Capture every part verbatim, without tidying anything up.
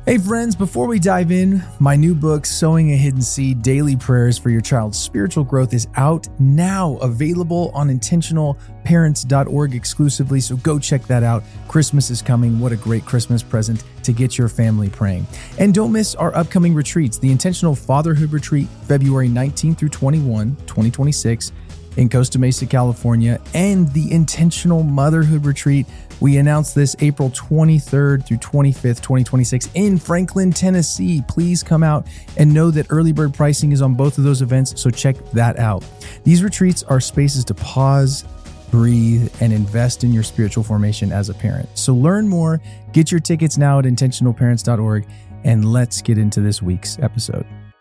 Hey friends, before we dive in, my new book, Sowing a Hidden Seed, Daily Prayers for Your Child's Spiritual Growth is out now, available on intentional parents dot org exclusively, so go check that out. Christmas is coming. What a great Christmas present to get your family praying. And don't miss our upcoming retreats, the Intentional Fatherhood Retreat, February nineteenth through twenty-first, twenty twenty-six in Costa Mesa, California, and the Intentional Motherhood Retreat. We announced this April twenty-third through twenty-fifth, twenty twenty-six in Franklin, Tennessee. Please come out and know that early bird pricing is on both of those events, so check that out. These retreats are spaces to pause, breathe, and invest in your spiritual formation as a parent. So learn more, get your tickets now at intentional parents dot org, and let's get into this week's episode.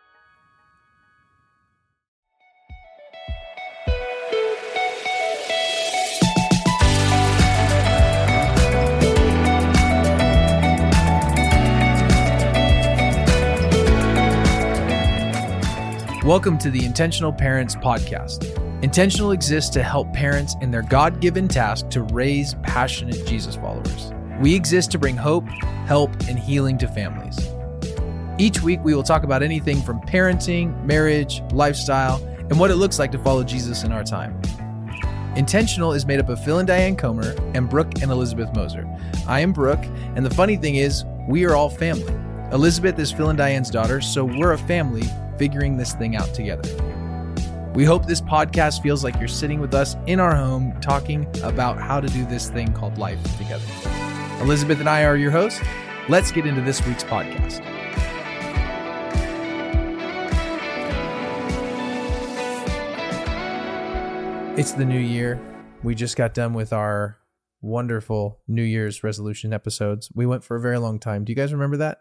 Welcome to the Intentional Parents Podcast. Intentional exists to help parents in their God-given task to raise passionate Jesus followers. We exist to bring hope, help, and healing to families. Each week, we will talk about anything from parenting, marriage, lifestyle, and what it looks like to follow Jesus in our time. Intentional is made up of Phil and Diane Comer and Brooke and Elizabeth Moser. I am Brooke, and the funny thing is, we are all family. Elizabeth is Phil and Diane's daughter, so we're a family figuring this thing out together. We hope this podcast feels like you're sitting with us in our home talking about how to do this thing called life together. Elizabeth and I are your hosts. Let's get into this week's podcast. It's the new year. We just got done with our wonderful New Year's resolution episodes. We went for a very long time. Do you guys remember that?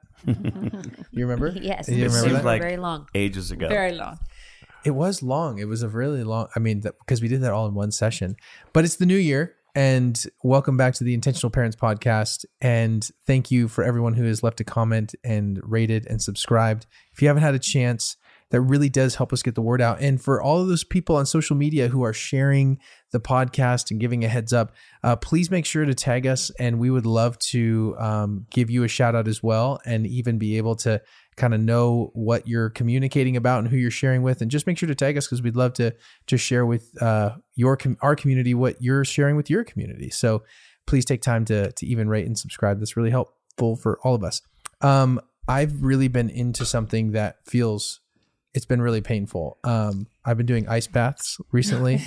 You remember? Yes. You It remember seems that? like very long. Ages ago. Very long. It was long. It was a really long, I mean, because we did that all in one session. But it's the new year, and welcome back to the Intentional Parents Podcast. And thank you for everyone who has left a comment and rated and subscribed. If you haven't had a chance, that really does help us get the word out. And for all of those people on social media who are sharing the podcast and giving a heads up, uh, please make sure to tag us, and we would love to um, give you a shout out as well, and even be able to kind of know what you're communicating about and who you're sharing with. And just make sure to tag us, because we'd love to to share with uh, your com- our community what you're sharing with your community. So please take time to to even rate and subscribe. That's really helpful for all of us. Um, I've really been into something that feels It's been really painful. Um, I've been doing ice baths recently.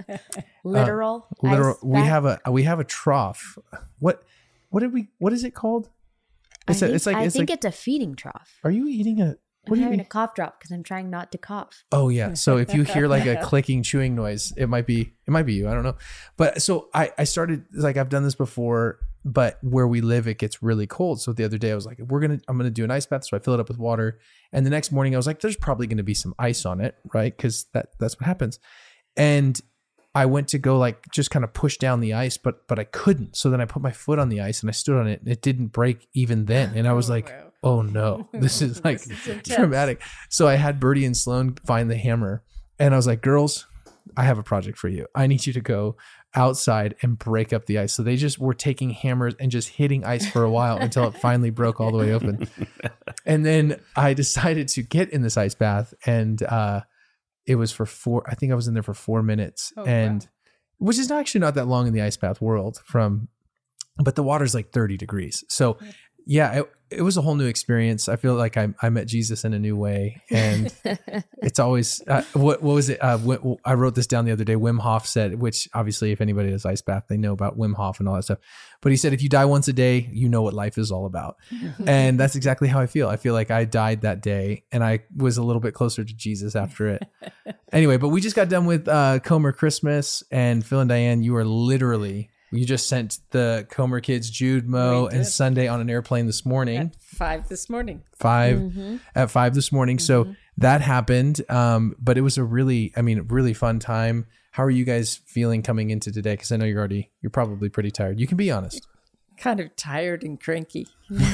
Literal. Uh, literal. ice We bath? have a we have a trough. What what did we? What is it called? It's I a, think, it's like I it's think like. it's a feeding trough. Are you eating a? What I'm do you having mean? a cough drop because I'm trying not to cough. Oh yeah. So if you hear like a clicking, chewing noise, it might be it might be you. I don't know. But so I I started, like, I've done this before, but where we live, it gets really cold. So the other day I was like, we're gonna I'm gonna do an ice bath. So I fill it up with water, and the next morning I was like, there's probably gonna be some ice on it, right? Because that that's what happens. And I went to go like just kind of push down the ice, but but I couldn't. So then I put my foot on the ice and I stood on it, and it didn't break even then. And I was like, oh no, this is like dramatic. So I had Birdie and Sloan find the hammer, and I was like, girls, I have a project for you. I need you to go outside and break up the ice. So they just were taking hammers and just hitting ice for a while until it finally broke all the way open. And then I decided to get in this ice bath, and uh, it was for four, I think I was in there for four minutes, Oh, and wow. which is actually not that long in the ice bath world from, but the water's like thirty degrees. So yeah, it, it was a whole new experience. I feel like I, I met Jesus in a new way, and it's always, uh, what, what was it? Uh, Wim, I wrote this down the other day. Wim Hof said, which obviously if anybody does ice bath, they know about Wim Hof and all that stuff. But he said, if you die once a day, you know what life is all about. And that's exactly how I feel. I feel like I died that day, and I was a little bit closer to Jesus after it. Anyway, but we just got done with uh, Comer Christmas, and Phil and Diane, you are literally... You just sent the Comer kids, Jude, Mo, and Sunday on an airplane this morning. At five this morning. Five Mm-hmm. at five this morning. Mm-hmm. So that happened. Um, but it was a really, I mean, really fun time. How are you guys feeling coming into today? Because I know you're already, you're probably pretty tired. You can be honest. Kind of tired and cranky.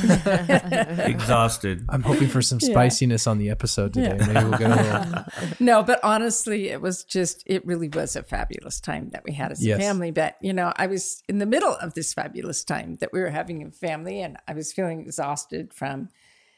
Exhausted. I'm hoping for some Yeah. spiciness on the episode today. Maybe we'll get a little. No, but honestly, it was just, it really was a fabulous time that we had as Yes. a family. But, you know, I was in the middle of this fabulous time that we were having in family, and I was feeling exhausted from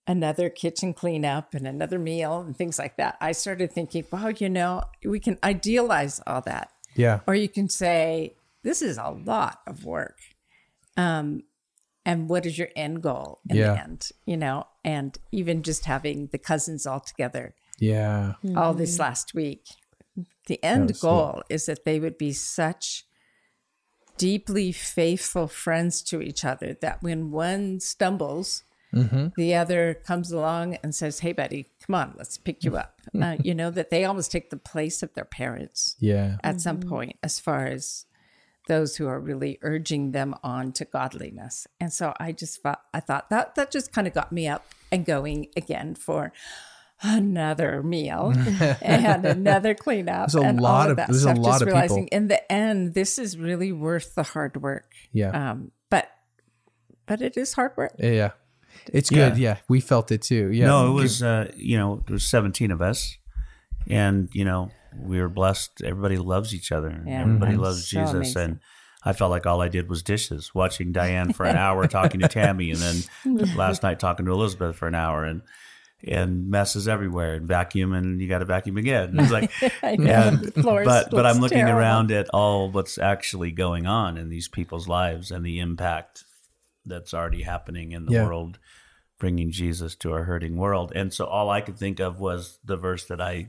another kitchen cleanup and another meal and things like that, I started thinking, wow, you know, we can idealize all that. Yeah. Or you can say, this is a lot of work. Um, and what is your end goal in Yeah. the end? You know, and even just having the cousins all together Yeah. all this last week. The end was goal is that they would be such deeply faithful friends to each other that when one stumbles, Mm-hmm. the other comes along and says, hey, buddy, come on, let's pick you up. Uh, you know, that they almost take the place of their parents Yeah. at some point as far as those who are really urging them on to godliness. And so I just thought, I thought that that just kind of got me up and going again for another meal and another cleanup. There's a and lot all of of- that there's a stuff. lot Just of realizing people. in the end, this is really worth the hard work. Yeah. Um, but but it is hard work. Yeah. It's good. Yeah. Yeah. We felt it too. Yeah. No, it was, uh, you know, there was seventeen of us. And, you know, we were blessed. Everybody loves each other. Yeah. Everybody Mhm. loves So Jesus. amazing. And I felt like all I did was dishes, watching Diane for an hour, talking to Tammy, and then last night talking to Elizabeth for an hour, and and messes everywhere, and vacuum, and you got to vacuum again. It's like, I know. and, The floors but but I'm looks looking terrible. around at all what's actually going on in these people's lives and the impact that's already happening in the Yeah. world, bringing Jesus to our hurting world. And so all I could think of was the verse that I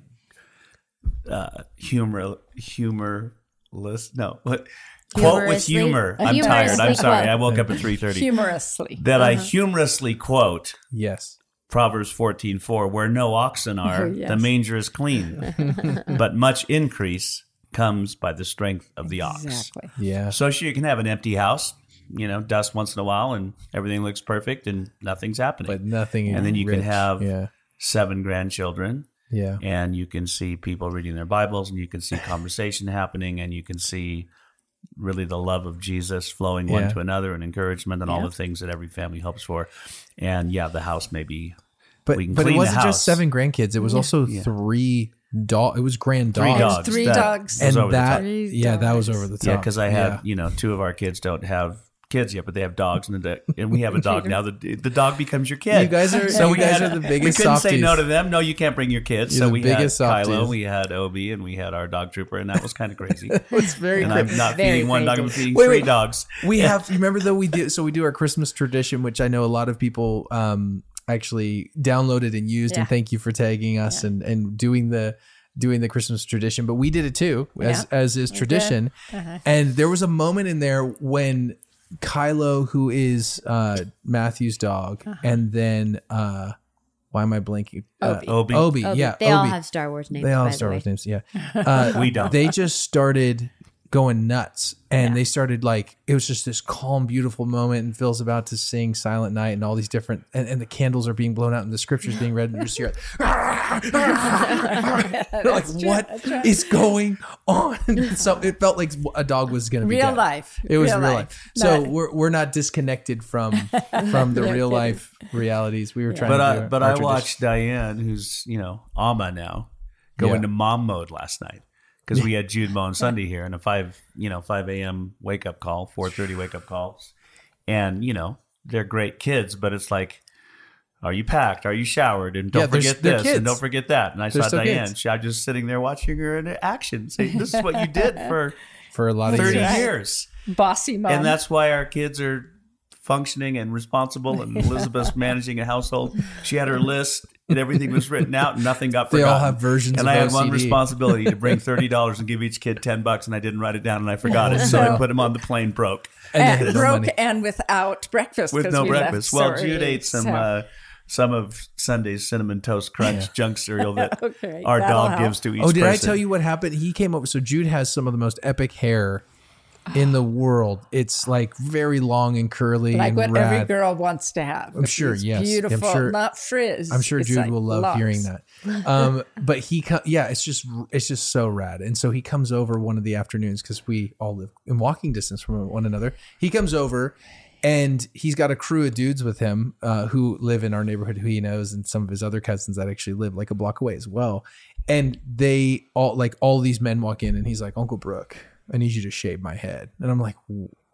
uh, humor humorless no what quote with Humorously- humor. a I'm tired. I'm humorously sorry. quote. I woke up at three thirty. Humorously. That I humorously quote Yes. Proverbs fourteen four, where no oxen are, Oh, yes. the manger is clean, but much increase comes by the strength of the ox. Exactly. Yeah. So sure, you can have an empty house, you know, dust once in a while, and everything looks perfect, and nothing's happening. But nothing. And then you can rich. have Yeah. seven grandchildren, Yeah. and you can see people reading their Bibles, and you can see conversation happening, and you can see really the love of Jesus flowing one Yeah. to another, and encouragement, and all Yeah. the things that every family hopes for. And yeah, the house may be. But We can but it clean the wasn't house. just seven grandkids. It was also three dog. It was grand Three dogs. dogs. Three That dogs. was And over the that, top. Three yeah, that was dogs. over the top. Yeah, because I had, Yeah. you know, two of our kids don't have kids yet, but they have dogs, and the and we have a dog now. The the dog becomes your kid. You guys are- so you we guys had- are the biggest We couldn't say softies. no to them. No, you can't bring your kids. You're so the we biggest had Kylo, softies. we had Obi, and we had our dog Trooper, and that was kind of crazy. It's very and cra- I'm not Very feeding one dog; crazy. I'm feeding Wait, three wait. dogs. We have. You remember though? We do. So we do our Christmas tradition, which I know a lot of people um, actually downloaded and used. Yeah. And thank you for tagging us and and doing the doing the Christmas tradition. But we did it too, as Yeah. as is tradition. Uh-huh. And there was a moment in there when Kylo, who is uh, Matthew's dog, Uh-huh. and then uh, why am I blanking? Uh, Obi. Obi. Obi, Oh, yeah, they all Obi. have Star Wars names. They all by have the Star way. Wars names, yeah. Uh, We don't. They just started going nuts, and Yeah. they started like it was just this calm, beautiful moment. And Phil's about to sing "Silent Night" and all these different, and, and the candles are being blown out, and the scriptures being read, and you just hear, it. like what is going on? So it felt like a dog was going to be Real dead. life. It was Real real, life. life. So Not- we're we're not disconnected from from the No real kidding. life realities. We were trying But to I do our- but our I tradition. watched Diane, who's you know Alma now, go Yeah. into mom mode last night because we had Jude Mo and Sunday here, and a five you know five a.m. wake up call, four thirty wake up calls, and you know they're great kids, but it's like. Are you packed? Are you showered? And don't Yeah, they're- forget they're this kids. and don't forget that. And I They're saw still Diane. kids. She, I was just sitting there watching her in action, saying, "This is what you did for for a lot of thirty years. years." Bossy mom. And that's why our kids are functioning and responsible. And Elizabeth's managing a household. She had her list, and everything was written out, and nothing got They forgotten. all have versions and of I had one O C D. responsibility to bring thirty dollars and give each kid ten bucks, and I didn't write it down, and I forgot it. So I put them on the plane broke And they and had no broke money. and without breakfast. with 'cause no we left breakfast. so Well, Jude early. ate some. So- Uh, some of Sunday's cinnamon toast crunch junk cereal that Okay, our that'll dog help. gives to each Oh, did I person. tell you what happened? He came over. So Jude has some of the most epic hair in the world. It's like very long and curly like and what rad. every girl wants to have. I'm sure, It's yes. I'm Beautiful, sure- not frizz. I'm sure It's Jude like will love locks. hearing that. Um, but he, co- yeah, it's just it's just so rad. And so he comes over one of the afternoons because we all live in walking distance from one another. He comes over. And he's got a crew of dudes with him uh, who live in our neighborhood, who he knows, and some of his other cousins that actually live like a block away as well. And they all like all these men walk in, and he's like, "Uncle Brooke, I need you to shave my head." And I'm like,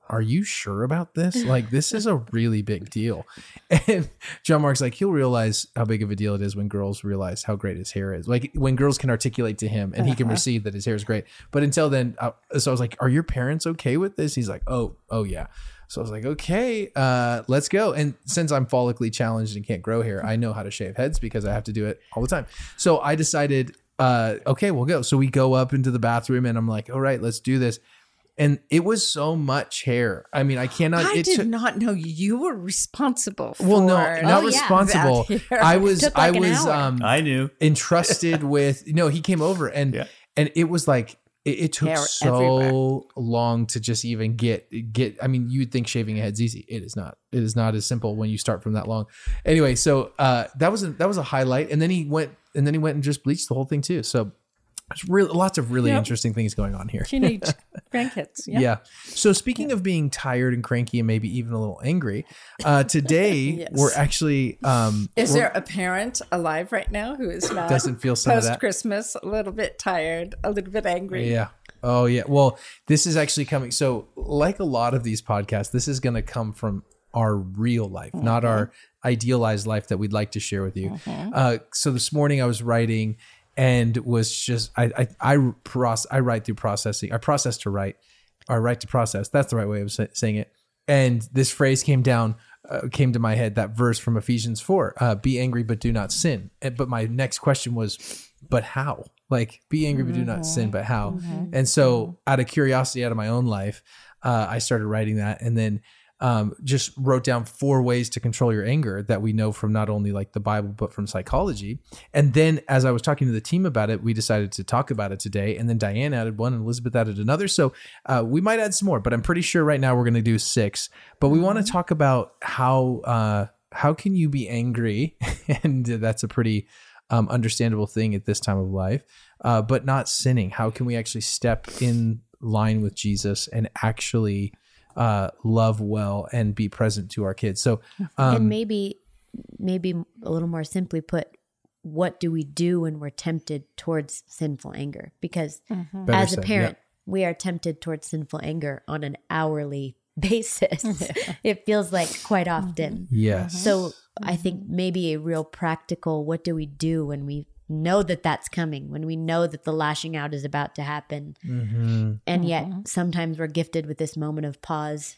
are you sure about this? Like, this is a really big deal. And John Mark's like, he'll realize how big of a deal it is when girls realize how great his hair is. Like when girls can articulate to him and he can receive that his hair is great. But until then, uh, so I was like, are your parents okay with this? He's like, oh, oh yeah. So I was like, okay, uh, let's go. And since I'm follically challenged and can't grow hair, I know how to shave heads because I have to do it all the time. So I decided, uh, okay, we'll go. So we go up into the bathroom and I'm like, all right, let's do this. And it was so much hair. I mean, I cannot. I it did took, not know you were responsible for well, no, not Oh, yeah. responsible. that hair. I was, Took like I an was hour. um, I knew. entrusted with. No, he came over and Yeah. and it was like it, it took Hair so everywhere. long to just even get get. I mean, you'd think shaving a head's easy. It is not. It is not as simple when you start from that long. Anyway, so uh, that was a, that was a highlight. And then he went and then he went and just bleached the whole thing too. So there's really lots of really Yep. interesting things going on here. Teenage grandkids. Yeah. Yeah. So speaking of being tired and cranky and maybe even a little angry, uh, today Yes. we're actually um, Is we're- there a parent alive right now who is not Doesn't feel some of that? post Christmas, a little bit tired, a little bit angry? Yeah. Oh yeah. Well, this is actually coming. So like a lot of these podcasts, this is going to come from our real life, Mm-hmm. not our idealized life that we'd like to share with you. Uh, so this morning I was writing and was just, I, I, I, proce- I write through processing. I process to write, or write to process. That's the right way of say- saying it. And this phrase came down, uh, came to my head, that verse from Ephesians four, uh, be angry, but do not sin. And, but my next question was, but how? Like, be angry, but do not sin, but how? And so out of curiosity, out of my own life, uh, I started writing that and then um, just wrote down four ways to control your anger that we know from not only like the Bible, but from psychology. And then as I was talking to the team about it, we decided to talk about it today. And then Diane added one and Elizabeth added another. So uh, we might add some more, but I'm pretty sure right now we're going to do six. But we want to talk about how, uh, how can you be angry? And that's a pretty um, understandable thing at this time of life, uh, but not sinning. How can we actually step in line with Jesus and actually uh, love well and be present to our kids? So, um, and maybe, maybe a little more simply put, what do we do when we're tempted towards sinful anger? Because better as a said, parent, yeah. we are tempted towards sinful anger on an hourly basis. It feels like quite often. Yes. So I think maybe a real practical, what do we do when we know that that's coming, when we know that the lashing out is about to happen? Mm-hmm. And yet sometimes we're gifted with this moment of pause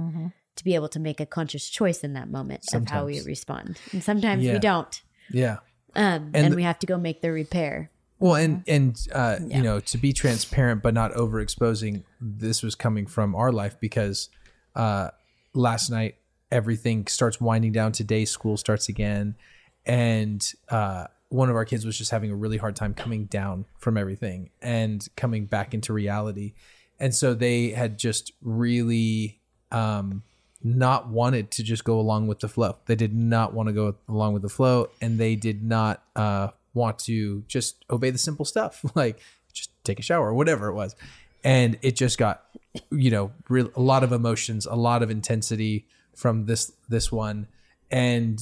to be able to make a conscious choice in that moment of how we Sometimes. respond. And sometimes Yeah. we don't. Yeah. Um, And and the- we have to go make the repair. Well, and and uh, you know, to be transparent but not overexposing, this was coming from our life because uh, last night everything starts winding down. Today school starts again, and uh, one of our kids was just having a really hard time coming down from everything and coming back into reality, and so they had just really um, not wanted to just go along with the flow. They did not want to go along with the flow, and they did not uh, want to just obey the simple stuff, like just take a shower or whatever it was. And it just got, you know, real, a lot of emotions, a lot of intensity from this this one. And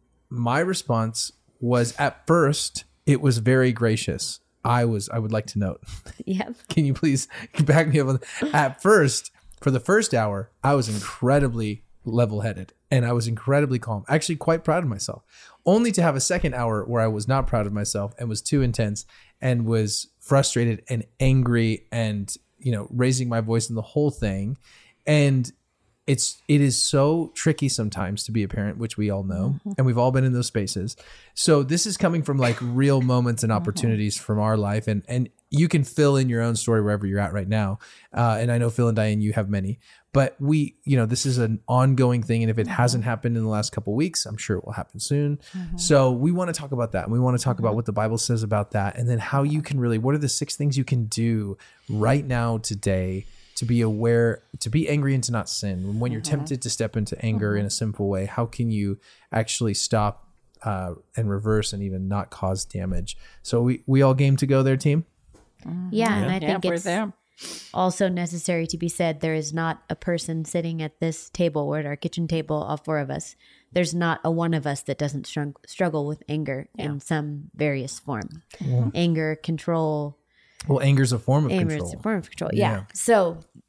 my response was, at first, it was very gracious. I was, I would like to note. Yeah. Can you please back me up on that? At first, for the first hour, I was incredibly level-headed and I was incredibly calm, actually quite proud of myself, only to have a second hour where I was not proud of myself and was too intense and was frustrated and angry and, you know, raising my voice in the whole thing. And it's, it is so tricky sometimes to be a parent, which we all know, and we've all been in those spaces. So this is coming from like real moments and opportunities from our life. And, and you can fill in your own story wherever you're at right now. Uh, and I know Phil and Diane, you have many, but we, you know, this is an ongoing thing. And if it hasn't happened in the last couple of weeks, I'm sure it will happen soon. So we want to talk about that. And we want to talk about what the Bible says about that. And then how you can really, what are the six things you can do right now today to be aware, to be angry and to not sin? When you're tempted to step into anger in a sinful way, how can you actually stop uh, and reverse and even not cause damage? So we, we all game to go there, team? Yeah. And I Yeah, think we're it's there. also necessary to be said, there is not a person sitting at this table, or at our kitchen table, all four of us. There's not a one of us that doesn't strung- struggle with anger in some various form. Anger, control. Well, anger is a form of Anger control. is a form of control. Yeah. Yeah. So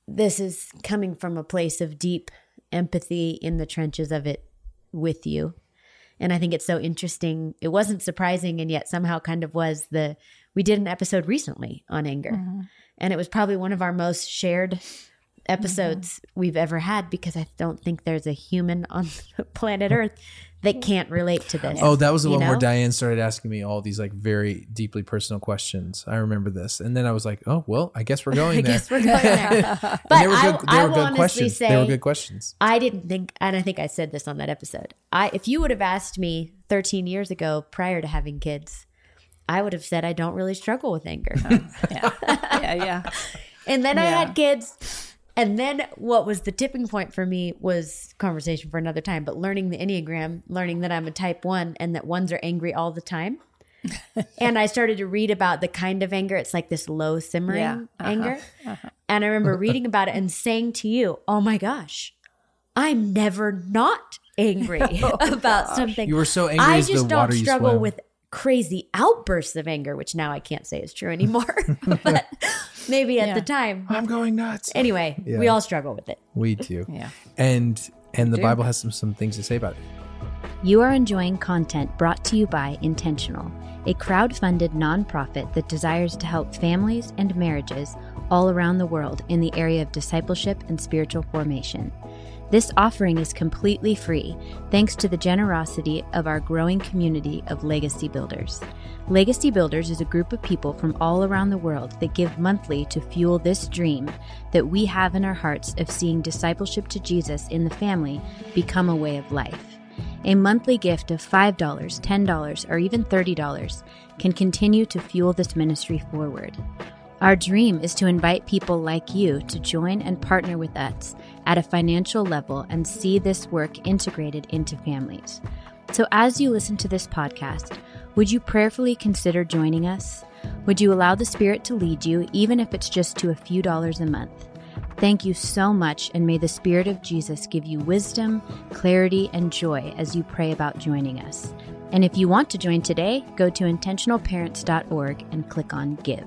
this is coming from a place of deep empathy in the trenches of it with you. And I think it's so interesting. It wasn't surprising, and yet somehow kind of was. The we did an episode recently on anger, mm-hmm. and it was probably one of our most shared episodes mm-hmm. we've ever had, because I don't think there's a human on planet Earth that can't relate to this. Oh, that was the one know? where Diane started asking me all these like very deeply personal questions. I remember this. And then I was like, oh, well, I guess we're going I there. guess we're going there. But they were I, good, they I were will good honestly questions. say, they were good questions. I didn't think, and I think I said this on that episode, I if you would have asked me thirteen years ago prior to having kids, I would have said I don't really struggle with anger. yeah, yeah, yeah. And then I Yeah. had kids. And then what was the tipping point for me was conversation for another time, but learning the Enneagram, learning that I'm a type one and that ones are angry all the time. And I started to read about the kind of anger. It's like this low simmering Yeah. Uh-huh. anger. Uh-huh. And I remember reading about it and saying to you, oh my gosh, I'm never not angry oh about gosh. something. You were so angry I as the just don't water you struggle swim. with crazy outbursts of anger, which now I can't say is true anymore. But maybe at Yeah. the time. I'm going nuts. Anyway, Yeah. we all struggle with it. We do. Yeah. And and the do. Bible has some, some things to say about it. You are enjoying content brought to you by Intentional, a crowd-funded nonprofit that desires to help families and marriages all around the world in the area of discipleship and spiritual formation. This offering is completely free, thanks to the generosity of our growing community of Legacy Builders. Legacy Builders is a group of people from all around the world that give monthly to fuel this dream that we have in our hearts of seeing discipleship to Jesus in the family become a way of life. A monthly gift of five dollars, ten dollars, or even thirty dollars can continue to fuel this ministry forward. Our dream is to invite people like you to join and partner with us at a financial level and see this work integrated into families. So as you listen to this podcast, would you prayerfully consider joining us? Would you allow the Spirit to lead you, even if it's just to a few dollars a month? Thank you so much, and may the Spirit of Jesus give you wisdom, clarity, and joy as you pray about joining us. And if you want to join today, go to intentional parents dot org and click on Give.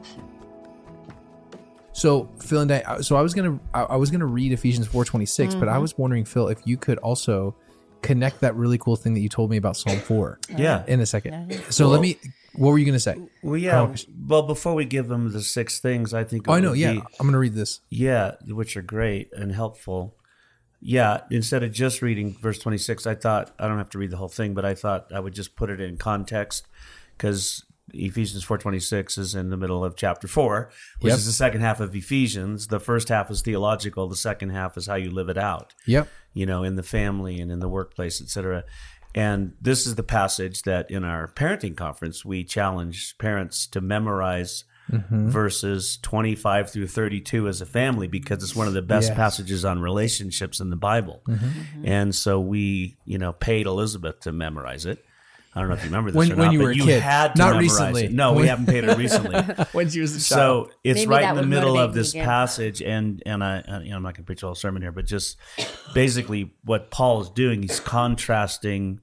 So Phil and Diane, so I was gonna I I was gonna read Ephesians four twenty-six, mm-hmm. but I was wondering, Phil, if you could also connect that really cool thing that you told me about Psalm four. Yeah. In a second. So well, let me. What were you gonna say? Well, yeah. Well, before we give them the six things, I think. Oh, I know. would Yeah, be, I'm gonna read this. Yeah, which are great and helpful. Yeah, instead of just reading verse twenty-six, I thought I don't have to read the whole thing, but I thought I would just put it in context, because Ephesians four twenty-six is in the middle of chapter four, which Yep. is the second half of Ephesians. The first half is theological. The second half is how you live it out. Yep. You know, in the family and in the workplace, et cetera. And this is the passage that in our parenting conference, we challenge parents to memorize mm-hmm. verses twenty-five through thirty-two as a family, because it's one of the best Yes. passages on relationships in the Bible. Mm-hmm. Mm-hmm. And so we, you know, paid Elizabeth to memorize it. I don't know if you remember this When- or when not, you but were a you kid. had to Not memorize recently. it. No, we When- haven't paid her recently. When she was a child. So it's Maybe right that in the would middle motivate of me this again. passage, and and I, I you know I'm not going to preach a whole sermon here, but just basically what Paul is doing, he's contrasting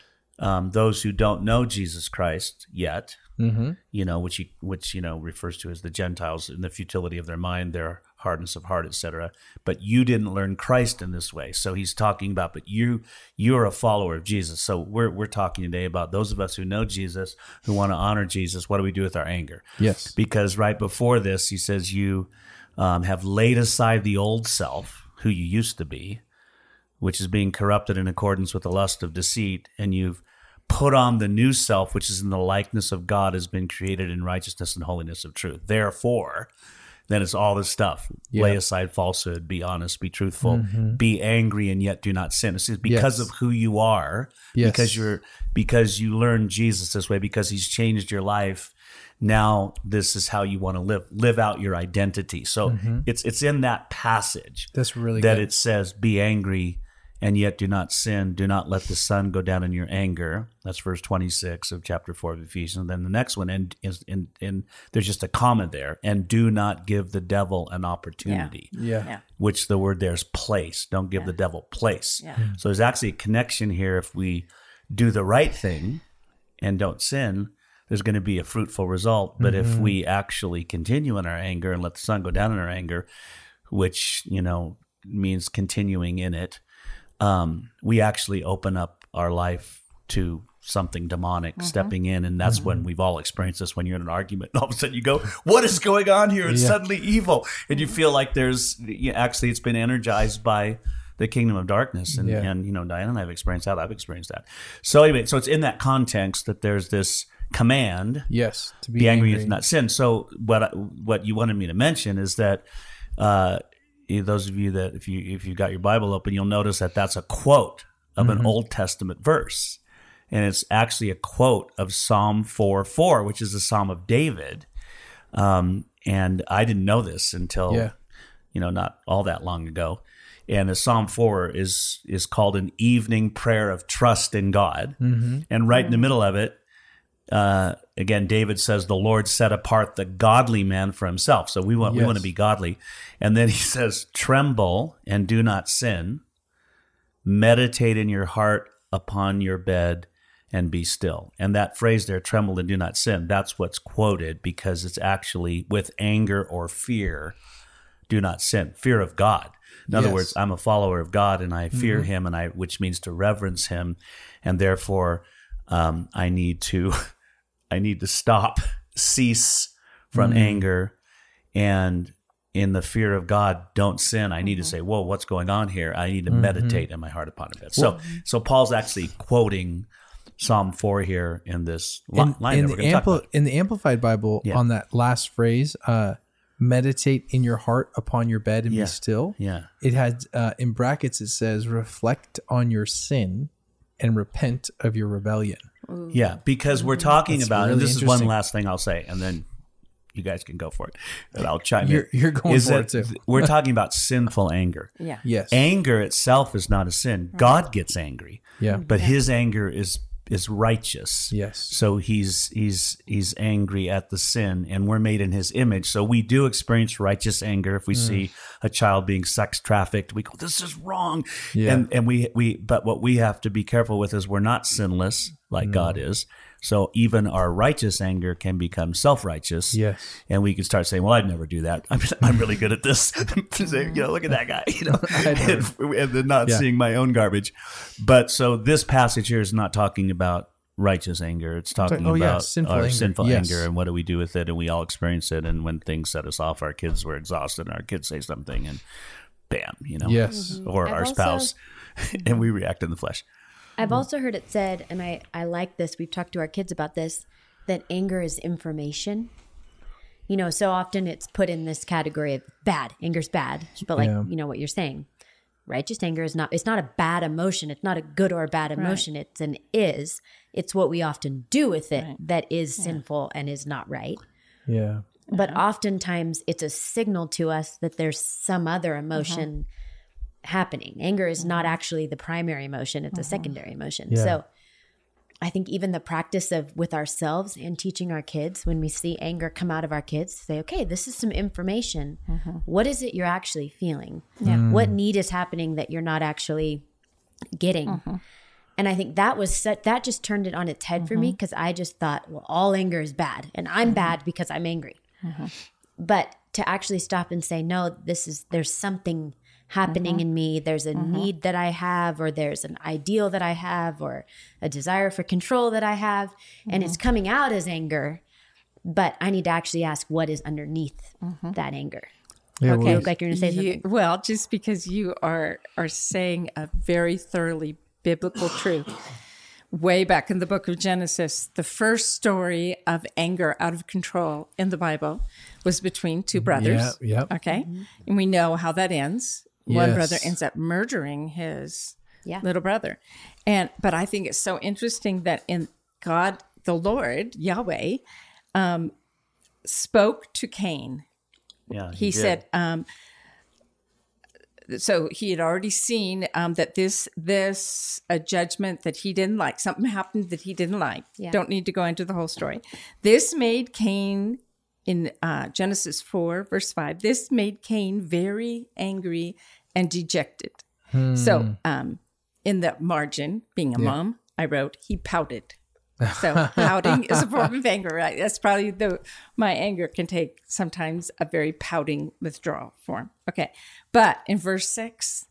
um, those who don't know Jesus Christ yet, Mm-hmm. you know, which he which you know refers to as the Gentiles in the futility of their mind, their hardness of heart, et cetera. But you didn't learn Christ in this way, so he's talking about. But you you're a follower of Jesus, so we're we're talking today about those of us who know Jesus, who want to honor Jesus. What do we do with our anger? Yes. Because right before this, he says you um, have laid aside the old self, who you used to be, which is being corrupted in accordance with the lust of deceit, and you've put on the new self, which is in the likeness of God, has been created in righteousness and holiness of truth. Therefore, then it's all this stuff. Yeah. Lay aside falsehood, be honest, be truthful, mm-hmm. be angry and yet do not sin. It's because Yes. of who you are, Yes. because you're because you learned Jesus this way, because he's changed your life. Now this is how you want to live. Live out your identity. So Mm-hmm. it's it's in that passage That's really that good. it says, be angry and yet do not sin. Do not let the sun go down in your anger. That's verse twenty-six of chapter four of Ephesians. And then the next one, and is in, in there's just a comma there. And do not give the devil an opportunity. Yeah. Yeah. Which the word there is place. Don't give the devil place. Yeah. So there's actually a connection here. If we do the right thing and don't sin, there's going to be a fruitful result. But Mm-hmm. if we actually continue in our anger and let the sun go down in our anger, which, you know, means continuing in it, um, we actually open up our life to something demonic mm-hmm. stepping in. And that's mm-hmm. when we've all experienced this, when you're in an argument and all of a sudden you go, what is going on here? It's yeah. suddenly evil. And you feel like there's, actually it's been energized by the kingdom of darkness. And, yeah. and you know, Diana and I have experienced that. I've experienced that. So anyway, so it's in that context that there's this command. Yes. To be, be angry and not sin. So what, I, what you wanted me to mention is that, uh, those of you that, if you, if you got your Bible open, you'll notice that that's a quote of mm-hmm. an Old Testament verse. And it's actually a quote of Psalm four four, which is a Psalm of David. Um, and I didn't know this until, yeah. you know, not all that long ago. And the Psalm four is is called an evening prayer of trust in God. Mm-hmm. And right in the middle of it, uh, again, David says, the Lord set apart the godly man for himself. So we want yes. we want to be godly. And then he says, tremble and do not sin. Meditate in your heart upon your bed and be still. And that phrase there, tremble and do not sin, that's what's quoted because it's actually with anger or fear, do not sin, fear of God. In yes. other words, I'm a follower of God and I fear mm-hmm. him, and I, which means to reverence him. And therefore, um, I need to, I need to stop, cease from mm-hmm. anger, and in the fear of God, don't sin. I need mm-hmm. to say, whoa, what's going on here? I need to mm-hmm. meditate in my heart upon it. So, well, so Paul's actually quoting Psalm four here in this line, in, line in that we're the going to talk ampli- about. In the Amplified Bible, yeah. on that last phrase, uh, meditate in your heart upon your bed and yeah. be still. Yeah. It has, uh, in brackets, it says, reflect on your sin and repent of your rebellion. Ooh. Yeah, because we're talking That's about, really and this is one last thing I'll say, and then you guys can go for it, and I'll chime you're, in. You're going is for it too. We're talking about sinful anger. Yeah. Yes. Anger itself is not a sin. Right. God gets angry. Yeah. But yeah. his anger is is righteous. Yes. So he's he's he's angry at the sin, and we're made in his image. So we do experience righteous anger if we mm. see a child being sex trafficked. We go, this is wrong. Yeah. And and we we but what we have to be careful with is we're not sinless like no. God is. So even our righteous anger can become self-righteous. Yes. And we can start saying, well, I'd never do that. I'm, I'm really good at this. You know, look at that guy. You know, and, and then not yeah. seeing my own garbage. But so this passage here is not talking about righteous anger. It's talking oh, about yeah, sinful our anger. sinful Yes. anger and what do we do with it. And we all experience it. And when things set us off, our kids were exhausted and our kids say something and bam, you know, yes. mm-hmm. or I've our also, spouse and we react in the flesh. I've also heard it said, and I, I like this, we've talked to our kids about this, that anger is information. You know, so often it's put in this category of bad, anger's bad. But like, yeah. you know what you're saying, righteous anger is not, it's not a bad emotion. It's not a good or bad emotion. Right. It's an is. It's what we often do with it right. that is yeah. sinful and is not right. Yeah. But uh-huh. oftentimes it's a signal to us that there's some other emotion uh-huh. happening. Anger is not actually the primary emotion. It's uh-huh. a secondary emotion. Yeah. So I think even the practice of with ourselves and teaching our kids, when we see anger come out of our kids, say, okay, this is some information. Uh-huh. What is it you're actually feeling? Yeah. Mm. What need is happening that you're not actually getting? Uh-huh. And I think that was set, that just turned it on its head uh-huh. for me, because I just thought, well, all anger is bad and I'm uh-huh. bad because I'm angry. Uh-huh. But to actually stop and say, no, this is, there's something happening uh-huh. in me. There's a uh-huh. need that I have, or there's an ideal that I have, or a desire for control that I have. Uh-huh. And it's coming out as anger, but I need to actually ask what is underneath uh-huh. that anger. Yeah, okay, well, look like you're going to say you, something. Well, just because you are are saying a very thoroughly biblical truth. Way back in the book of Genesis, the first story of anger out of control in the Bible was between two brothers. Yeah, yep. Okay. Mm-hmm. And we know how that ends. Yes. One brother ends up murdering his yeah. little brother. And but I think it's so interesting that in God, the Lord, Yahweh, um, spoke to Cain. Yeah, he, he said, um, so he had already seen um, that this this a judgment that he didn't like, something happened that he didn't like. Yeah. Don't need to go into the whole story. This made Cain, in uh, Genesis four, verse five, this made Cain very angry and dejected. Hmm. So um, in the margin, being a yeah. mom, I wrote, he pouted. So pouting is a form of anger, right? That's probably the my anger can take sometimes a very pouting withdrawal form. Okay. But in verse six,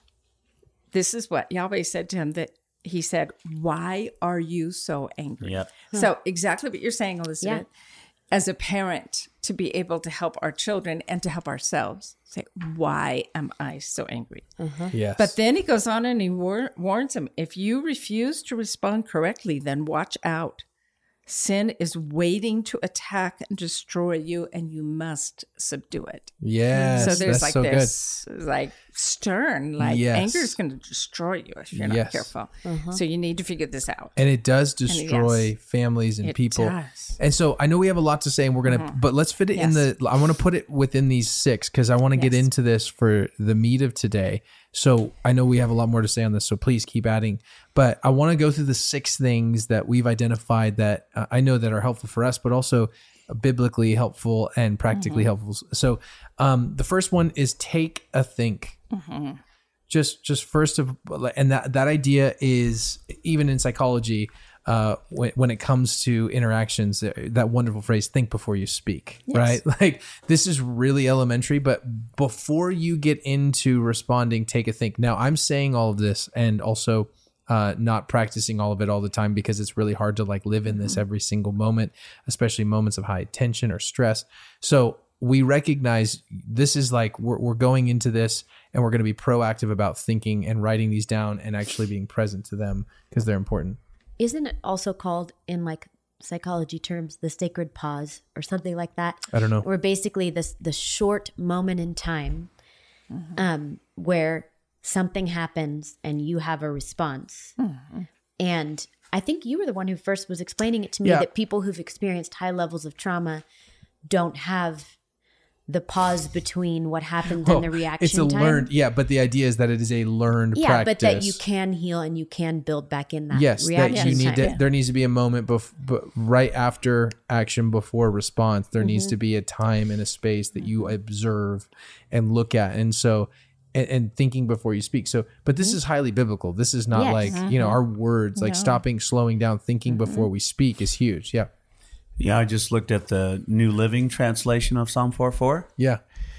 this is what Yahweh said to him, that he said, why are you so angry? Yep. So exactly what you're saying, Elizabeth, Yeah. as a parent, to be able to help our children and to help ourselves, say, why am I so angry? Yes. But then he goes on and he war- warns him, if you refuse to respond correctly, then watch out. Sin is waiting to attack and destroy you, and you must subdue it. yes. so there's that's like so this, like stern, like Yes. anger is going to destroy you if you're not Yes. careful. So you need to figure this out. good. And it does yes, destroy families and it people. does. And so I know we have a lot to say, and we're gonna, but let's fit it in Yes. the. I want to put it within these six because I want to get Yes. into this for the meat of today. So I know we have a lot more to say on this, so please keep adding. But I want to go through the six things that we've identified that uh, I know that are helpful for us, but also biblically helpful and practically helpful. So um, the first one is take a think. Just, just first of, and that that idea is even in psychology. Uh, when, when it comes to interactions, that, that wonderful phrase, think before you speak, right? Like this is really elementary, but before you get into responding, take a think. Now I'm saying all of this and also uh, not practicing all of it all the time because it's really hard to like live in this every single moment, especially moments of high tension or stress. So we recognize this is like, we're, we're going into this and we're going to be proactive about thinking and writing these down and actually being present to them because they're important. Isn't it also called in like psychology terms the sacred pause or something like that? I don't know. Where basically this the short moment in time um, where something happens and you have a response. And I think you were the one who first was explaining it to me Yeah. that people who've experienced high levels of trauma don't have the pause between what happens and the reaction It's a time. learned, yeah, but the idea is that it is a learned Yeah, practice. but that you can heal and you can build back in that Yes, that reaction you need time. to, there needs to be a moment bef- but right after action, before response. There needs to be a time and a space that you observe and look at. And so, and, and thinking before you speak. So, but this is highly biblical. This is not Yes. like, you know, our words, like stopping, slowing down, thinking before we speak is huge. Yeah. Yeah, I just looked at the New Living Translation of Psalm four four. Yeah.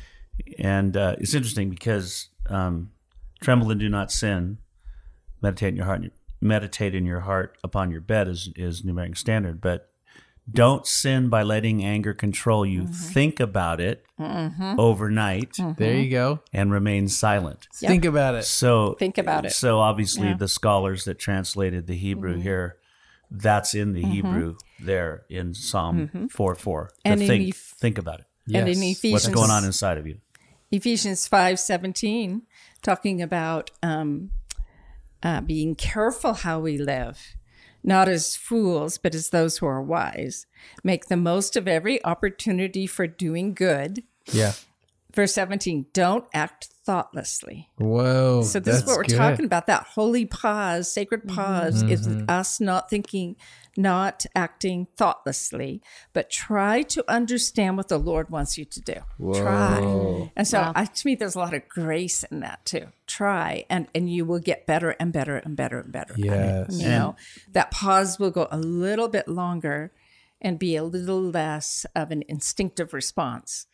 And uh, it's interesting because um, tremble and do not sin. Meditate in your heart. Meditate in your heart upon your bed is is New American Standard. But don't sin by letting anger control you. Think about it overnight There you go. and remain silent. Think about it. So Think about it. So obviously, Yeah. the scholars that translated the Hebrew here, that's in the Hebrew there in Psalm four four. And in think, Eph- think about it. And in Yes. Ephesians, What's going on inside of you? Ephesians five seventeen, talking about um, uh, being careful how we live, not as fools, but as those who are wise. Make the most of every opportunity for doing good. Yeah. Verse seventeen, don't act thoughtlessly. Whoa. So this is that's what we're good. talking about. That holy pause, sacred pause is us not thinking, not acting thoughtlessly, but try to understand what the Lord wants you to do. Try. And so Wow. I, to me, there's a lot of grace in that too. Try and, and you will get better and better and better and better. at it. Yes. You know, that pause will go a little bit longer and be a little less of an instinctive response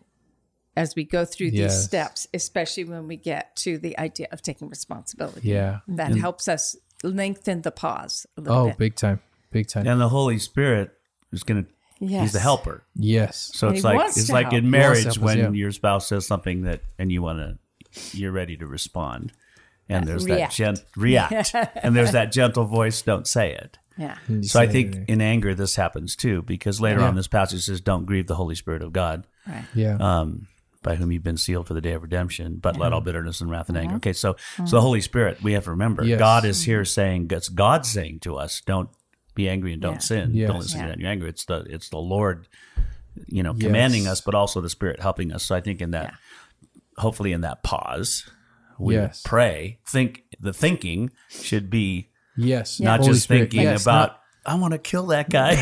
as we go through these Yes. steps, especially when we get to the idea of taking responsibility. Yeah. That helps us lengthen the pause a little Oh, bit. big time. Big time. And the Holy Spirit is going to, he's Yes. the helper. Yes. So And it's he like, wants it's to like help. in He wants to marriage help us, when yeah. your spouse says something that, and you want to, you're ready to respond. And there's that react. gent react. And there's that gentle voice, don't say it. Yeah. You So I say think it. in anger, this happens too, because later Yeah. on this passage says, don't grieve the Holy Spirit of God, Right. Yeah. um, by whom you've been sealed for the day of redemption, but let all bitterness and wrath and Mm-hmm. anger. Okay, so so the Holy Spirit, we have to remember, Yes. God is here saying, it's God saying to us, don't be angry and don't Yeah. sin. Yes. Don't listen Yeah. to your anger. It's the it's the Lord, you know, Yes. commanding us, but also the Spirit helping us. So I think in that, hopefully in that pause, we would Yes. pray. Think the thinking should be yes. not Holy just Spirit. thinking Yes, about not- I want to kill that guy.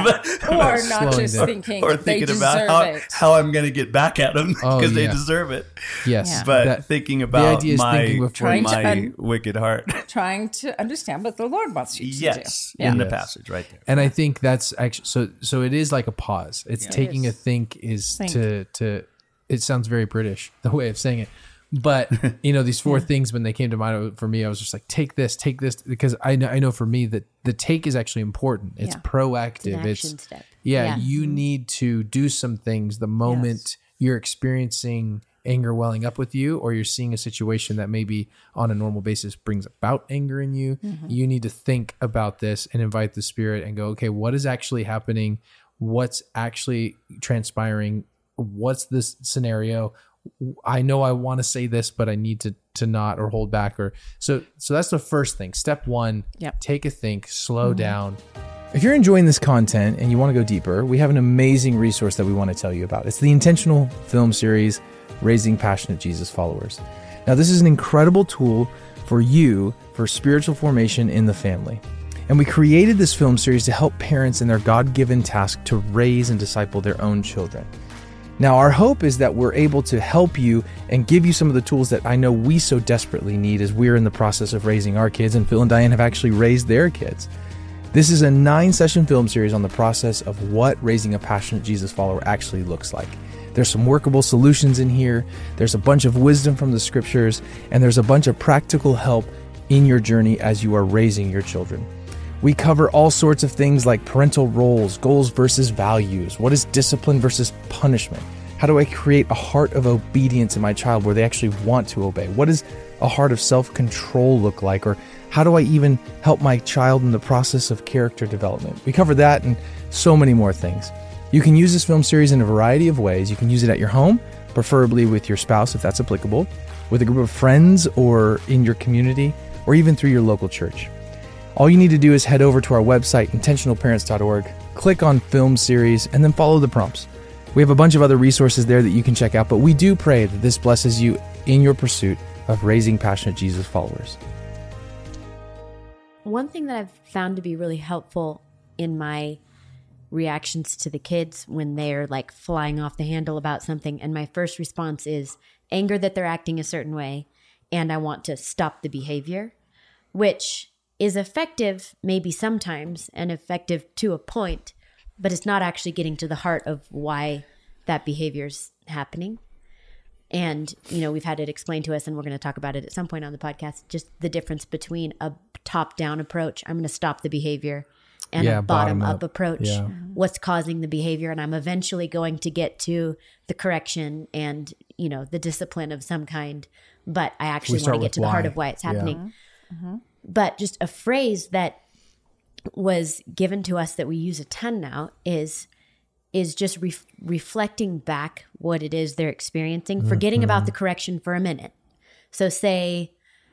Or not Slowing just down. thinking or they thinking deserve about how, it. how I'm going to get back at them because Oh, they yeah. deserve it. Yes. Yeah. But That- thinking about idea is my, thinking before Trying to my un- wicked heart. Trying to understand what the Lord wants you to Yes, do. in the Yes. passage right there. And I think that's actually so. So it is like a pause. It's taking It a is. think is Think. to to. It sounds very British the way of saying it, but you know these four things when they came to mind for me, I was just like, take this, take this, because I know I know for me that the take is actually important. It's Yeah. proactive. An It's action step. yeah, Yeah. you need to do some things the moment you're experiencing anger welling up with you, or you're seeing a situation that maybe on a normal basis brings about anger in you. You need to think about this and invite the Spirit and go, okay, what is actually happening? What's actually transpiring? What's this scenario? I know I want to say this, but I need to to not or hold back, or so so that's the first thing. Step one, Yep. take a think, slow down. If you're enjoying this content and you want to go deeper, we have an amazing resource that we want to tell you about. It's the Intentional Film Series, Raising Passionate Jesus Followers. Now, this is an incredible tool for you for spiritual formation in the family. And we created this film series to help parents in their God-given task to raise and disciple their own children. Now, our hope is that we're able to help you and give you some of the tools that I know we so desperately need as we're in the process of raising our kids, and Phil and Diane have actually raised their kids. This is a nine-session film series on the process of what raising a passionate Jesus follower actually looks like. There's some workable solutions in here, there's a bunch of wisdom from the scriptures, and there's a bunch of practical help in your journey as you are raising your children. We cover all sorts of things like parental roles, goals versus values. What is discipline versus punishment? How do I create a heart of obedience in my child where they actually want to obey? What does a heart of self-control look like? Or how do I even help my child in the process of character development? We cover that and so many more things. You can use this film series in a variety of ways. You can use it at your home, preferably with your spouse if that's applicable, with a group of friends or in your community, or even through your local church. All you need to do is head over to our website, intentional parents dot org, click on Film Series, and then follow the prompts. We have a bunch of other resources there that you can check out, but we do pray that this blesses you in your pursuit of raising passionate Jesus followers. One thing that I've found to be really helpful in my reactions to the kids when they're like flying off the handle about something, and my first response is anger that they're acting a certain way, and I want to stop the behavior, which is effective maybe sometimes and effective to a point, but it's not actually getting to the heart of why that behavior's happening. And, you know, we've had it explained to us, and we're going to talk about it at some point on the podcast, just the difference between a top-down approach, I'm going to stop the behavior, and Yeah, a bottom-up bottom-up. approach, Yeah. what's causing the behavior, and I'm eventually going to get to the correction and, you know, the discipline of some kind, but I actually start want to get with to the heart why. of why it's Yeah. happening. But just a phrase that was given to us that we use a ton now is is just re- reflecting back what it is they're experiencing, forgetting about the correction for a minute. So say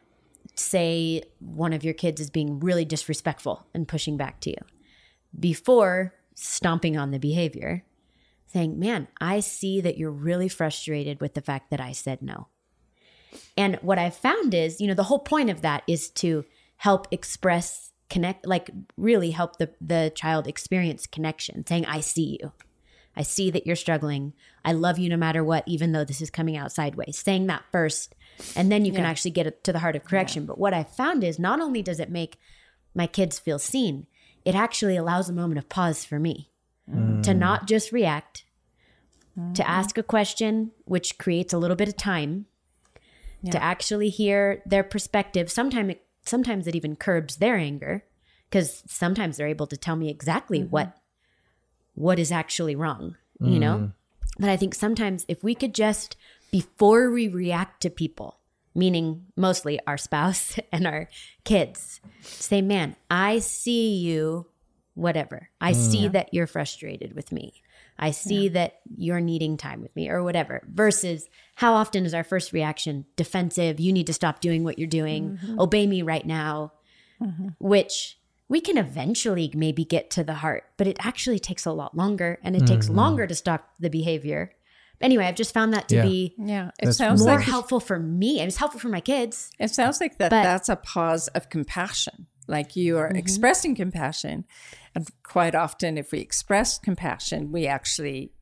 say one of your kids is being really disrespectful and pushing back to you. Before stomping on the behavior, saying, "Man, I see that you're really frustrated with the fact that I said no." And what I've found is, you know, the whole point of that is to help express, connect, like really help the, the child experience connection, saying, I see you. I see that you're struggling. I love you no matter what, even though this is coming out sideways. Saying that first, and then you can Yeah. actually get it to the heart of correction. But what I found is not only does it make my kids feel seen, it actually allows a moment of pause for me to not just react, to ask a question, which creates a little bit of time, to actually hear their perspective. Sometimes it, sometimes it even curbs their anger, because sometimes they're able to tell me exactly what what is actually wrong, you know? But I think sometimes if we could just, before we react to people, meaning mostly our spouse and our kids, say, man, I see you, whatever. I see that you're frustrated with me. I see that you're needing time with me, or whatever, versus how often is our first reaction defensive? You need to stop doing what you're doing. Obey me right now, which we can eventually maybe get to the heart, but it actually takes a lot longer, and it takes longer to stop the behavior. Anyway, I've just found that to Yeah. be Yeah, it That's sounds more like helpful for me. It was helpful for my kids. it sounds like that. But- that's a pause of compassion. like you are expressing compassion. And quite often, if we express compassion, we actually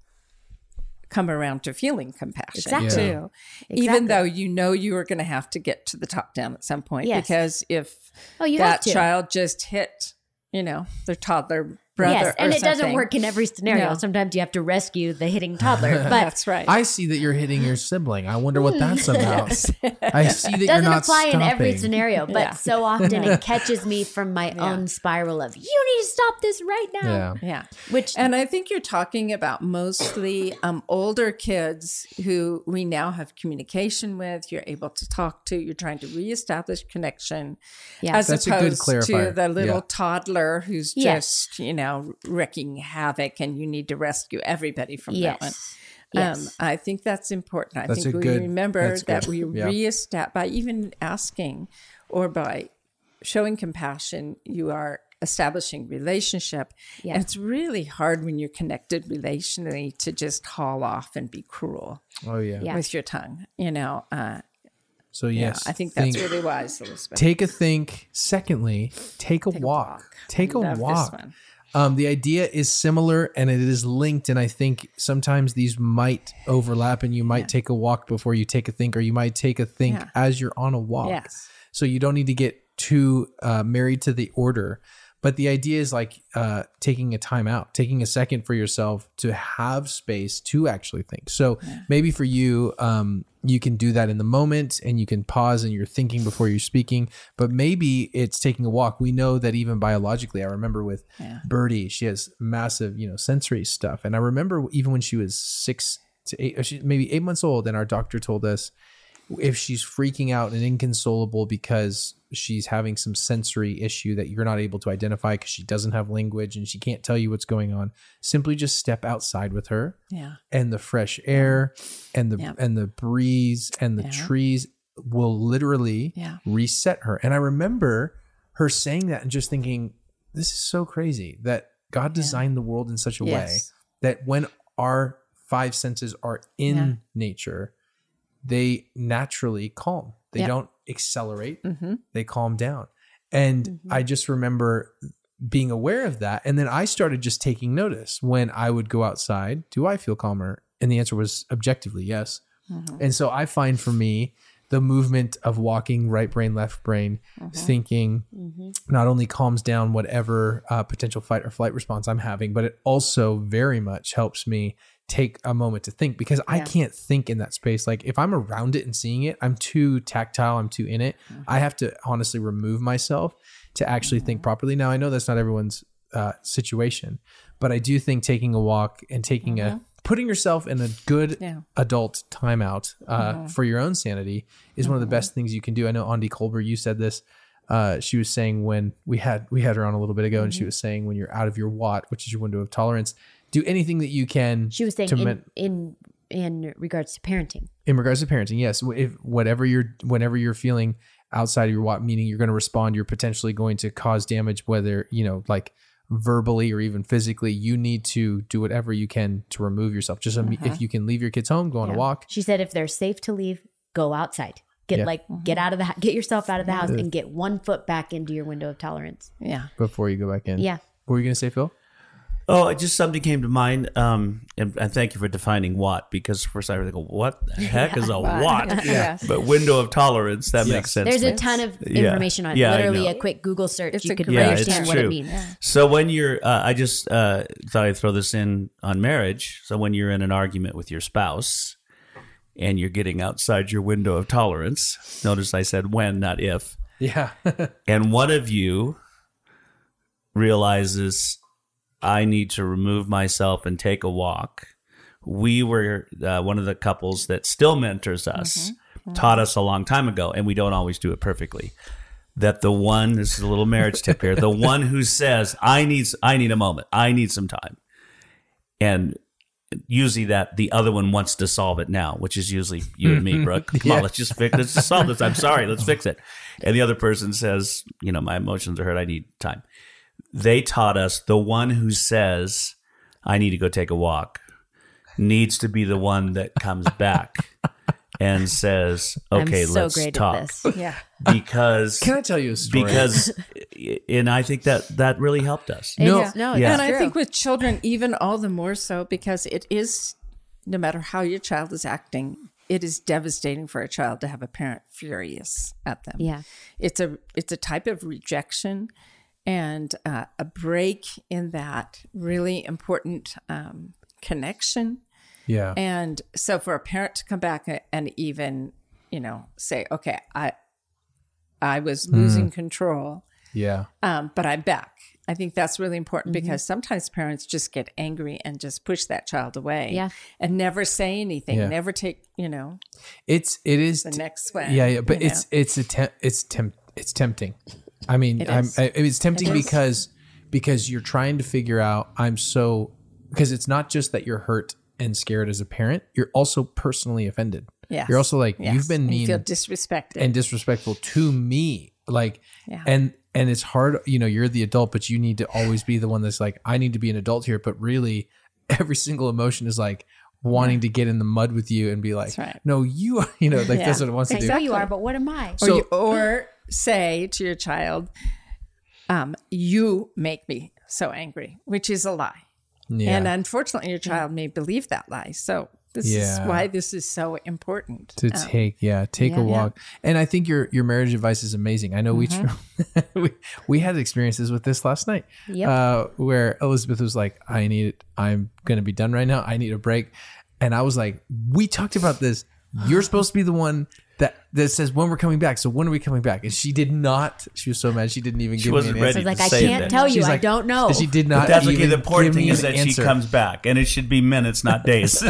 come around to feeling compassion Exactly. too. Yeah. Even Exactly. though you know you are going to have to get to the top down at some point. Yes. Because if Oh, you have that to. child just hit, you know, their toddler brother Yes, and or it doesn't something. work in every scenario. No. Sometimes you have to rescue the hitting toddler, but That's right. I see that you're hitting your sibling. I wonder what that's about. I see that it you're doesn't not apply in every stopping. scenario. But Yeah. so often it catches me from my own spiral of, you need to stop this right now. Yeah. yeah. Which And I think you're talking about mostly um, older kids who we now have communication with, you're able to talk to, you're trying to reestablish connection, Yeah. as That's a good opposed clarifier. to the little Yeah. toddler who's Yes. just, you know, wreaking havoc and you need to rescue everybody from that one. yes. Yes. Um, I think that's important. I That's think a we good- remember that's that good. we Yeah. reestablish by even asking or by showing compassion, you are establishing relationship. Yeah. And it's really hard when you're connected relationally to just haul off and be cruel Oh yeah. Yeah. with your tongue. You know, uh, So yeah, yes, I think that's think- really wise, Elizabeth. Take a think. Secondly, take a walk. Take a I love this walk. one. Um, the idea is similar and it is linked, and I think sometimes these might overlap, and you might take a walk before you take a think, or you might take a think Yeah. as you're on a walk. Yes. So you don't need to get too uh, married to the order. But the idea is like uh, taking a time out, taking a second for yourself to have space to actually think. So maybe for you, um, you can do that in the moment and you can pause and you're thinking before you're speaking. But maybe it's taking a walk. We know that even biologically, I remember with Birdie, she has massive, you know, sensory stuff. And I remember even when she was six to eight, or she, maybe eight months old, and our doctor told us if she's freaking out and inconsolable because she's having some sensory issue that you're not able to identify because she doesn't have language and she can't tell you what's going on, simply just step outside with her, Yeah. and the fresh air and the Yeah. and the breeze and the Yeah. trees will literally Yeah. reset her. And I remember her saying that and just thinking, this is so crazy that God designed the world in such a way Yes. that when our five senses are in Yeah. nature, they naturally calm. They Yep. don't accelerate. Mm-hmm. They calm down. And I just remember being aware of that. And then I started just taking notice when I would go outside. Do I feel calmer? And the answer was objectively yes. And so I find for me, the movement of walking right brain, left brain, thinking not only calms down whatever uh, potential fight or flight response I'm having, but it also very much helps me take a moment to think, because I can't think in that space. Like if I'm around it and seeing it, I'm too tactile, I'm too in it. I have to honestly remove myself to actually think properly. Now I know that's not everyone's uh, situation, but I do think taking a walk and taking a, putting yourself in a good Yeah. adult timeout uh, for your own sanity is one of the best things you can do. I know Andy Colbert, you said this. Uh, she was saying when we had we had her on a little bit ago, and she was saying when you're out of your watt, which is your window of tolerance, do anything that you can. She was saying to in, men- in in regards to parenting. in regards to parenting, yes. If whatever you're, whenever you're feeling outside of your watt, meaning you're going to respond, you're potentially going to cause damage, whether you know, like verbally or even physically. You need to do whatever you can to remove yourself. Just um, if you can leave your kids home, go on a walk. She said if they're safe to leave, go outside. Get Yeah. like get out of the hou- get yourself out of the house and get one foot back into your window of tolerance. Yeah. Before you go back in. Yeah. What were you going to say, Phil? Oh, just something came to mind, um, and, and thank you for defining watt, because first I was like, what the heck is a watt? Yes. But window of tolerance, that Yes. makes sense. There's to a me. ton of Yeah. information on it. Yeah, I Literally know. a quick Google search. It's you a can great Yeah, understand it's what true. it means. So when you're, uh, I just uh, thought I'd throw this in on marriage. So when you're in an argument with your spouse and you're getting outside your window of tolerance, notice I said when, not if, Yeah. and one of you realizes, I need to remove myself and take a walk. We were uh, one of the couples that still mentors us, taught us a long time ago, and we don't always do it perfectly. That the one, this is a little marriage tip here, the one who says, I need, I need a moment, I need some time. And usually that the other one wants to solve it now, which is usually you and me, Brooke. Come on, let's just fix, let's just solve this. I'm sorry, let's fix it. And the other person says, you know, my emotions are hurt, I need time. They taught us the one who says, I need to go take a walk, needs to be the one that comes back and says, "Okay, I'm so let's great talk." at this. Yeah. Because Can I tell you a story? because, and I think that that really helped us. No. It's- no, Yeah. it's And I true. think with children, even all the more so, because it is, no matter how your child is acting, it is devastating for a child to have a parent furious at them. Yeah. It's a it's a type of rejection and uh, a break in that really important um, connection. yeah, And so for a parent to come back a- and even, you know, say, okay, I I was losing control, yeah, um, but I'm back. I think that's really important because sometimes parents just get angry and just push that child away Yeah. and never say anything, Yeah. never take, you know, it's it is the t- next one. yeah, yeah, but you it's it's a temp- it's temp- it's tempting. I mean, It I'm is. I, it's tempting It is. because because you're trying to figure out. I'm so because it's not just that you're hurt and scared as a parent. You're also personally offended. Yes. You're also like Yes. you've been And you mean feel disrespected. and disrespectful to me, like Yeah. and and it's hard. You know, you're the adult, but you need to always be the one that's like, I need to be an adult here. But really, every single emotion is like wanting to get in the mud with you and be like, That's right. no, you, are, you know, like Yeah. that's what it wants I to do. know you are, but what am I? or, So- you, or say to your child, um, you make me so angry, which is a lie. Yeah. And unfortunately, your child may believe that lie. So this Yeah. is why this is so important. to Um, take yeah take yeah. a walk. And I think your your marriage advice is amazing. I know Mm-hmm. we, we we had experiences with this last night. Yep. Uh where Elizabeth was like, I need I'm gonna be done right now, I need a break. And I was like, we talked about this, you're supposed to be the one that that says when we're coming back, so when are we coming back? And she did not, she was so mad she didn't even She give wasn't me an ready answer. I was to like, I say can't that. tell you. She's I like- don't know. she did not But that's okay. even The important give me thing is an that answer. she comes back, and it should be minutes, not days.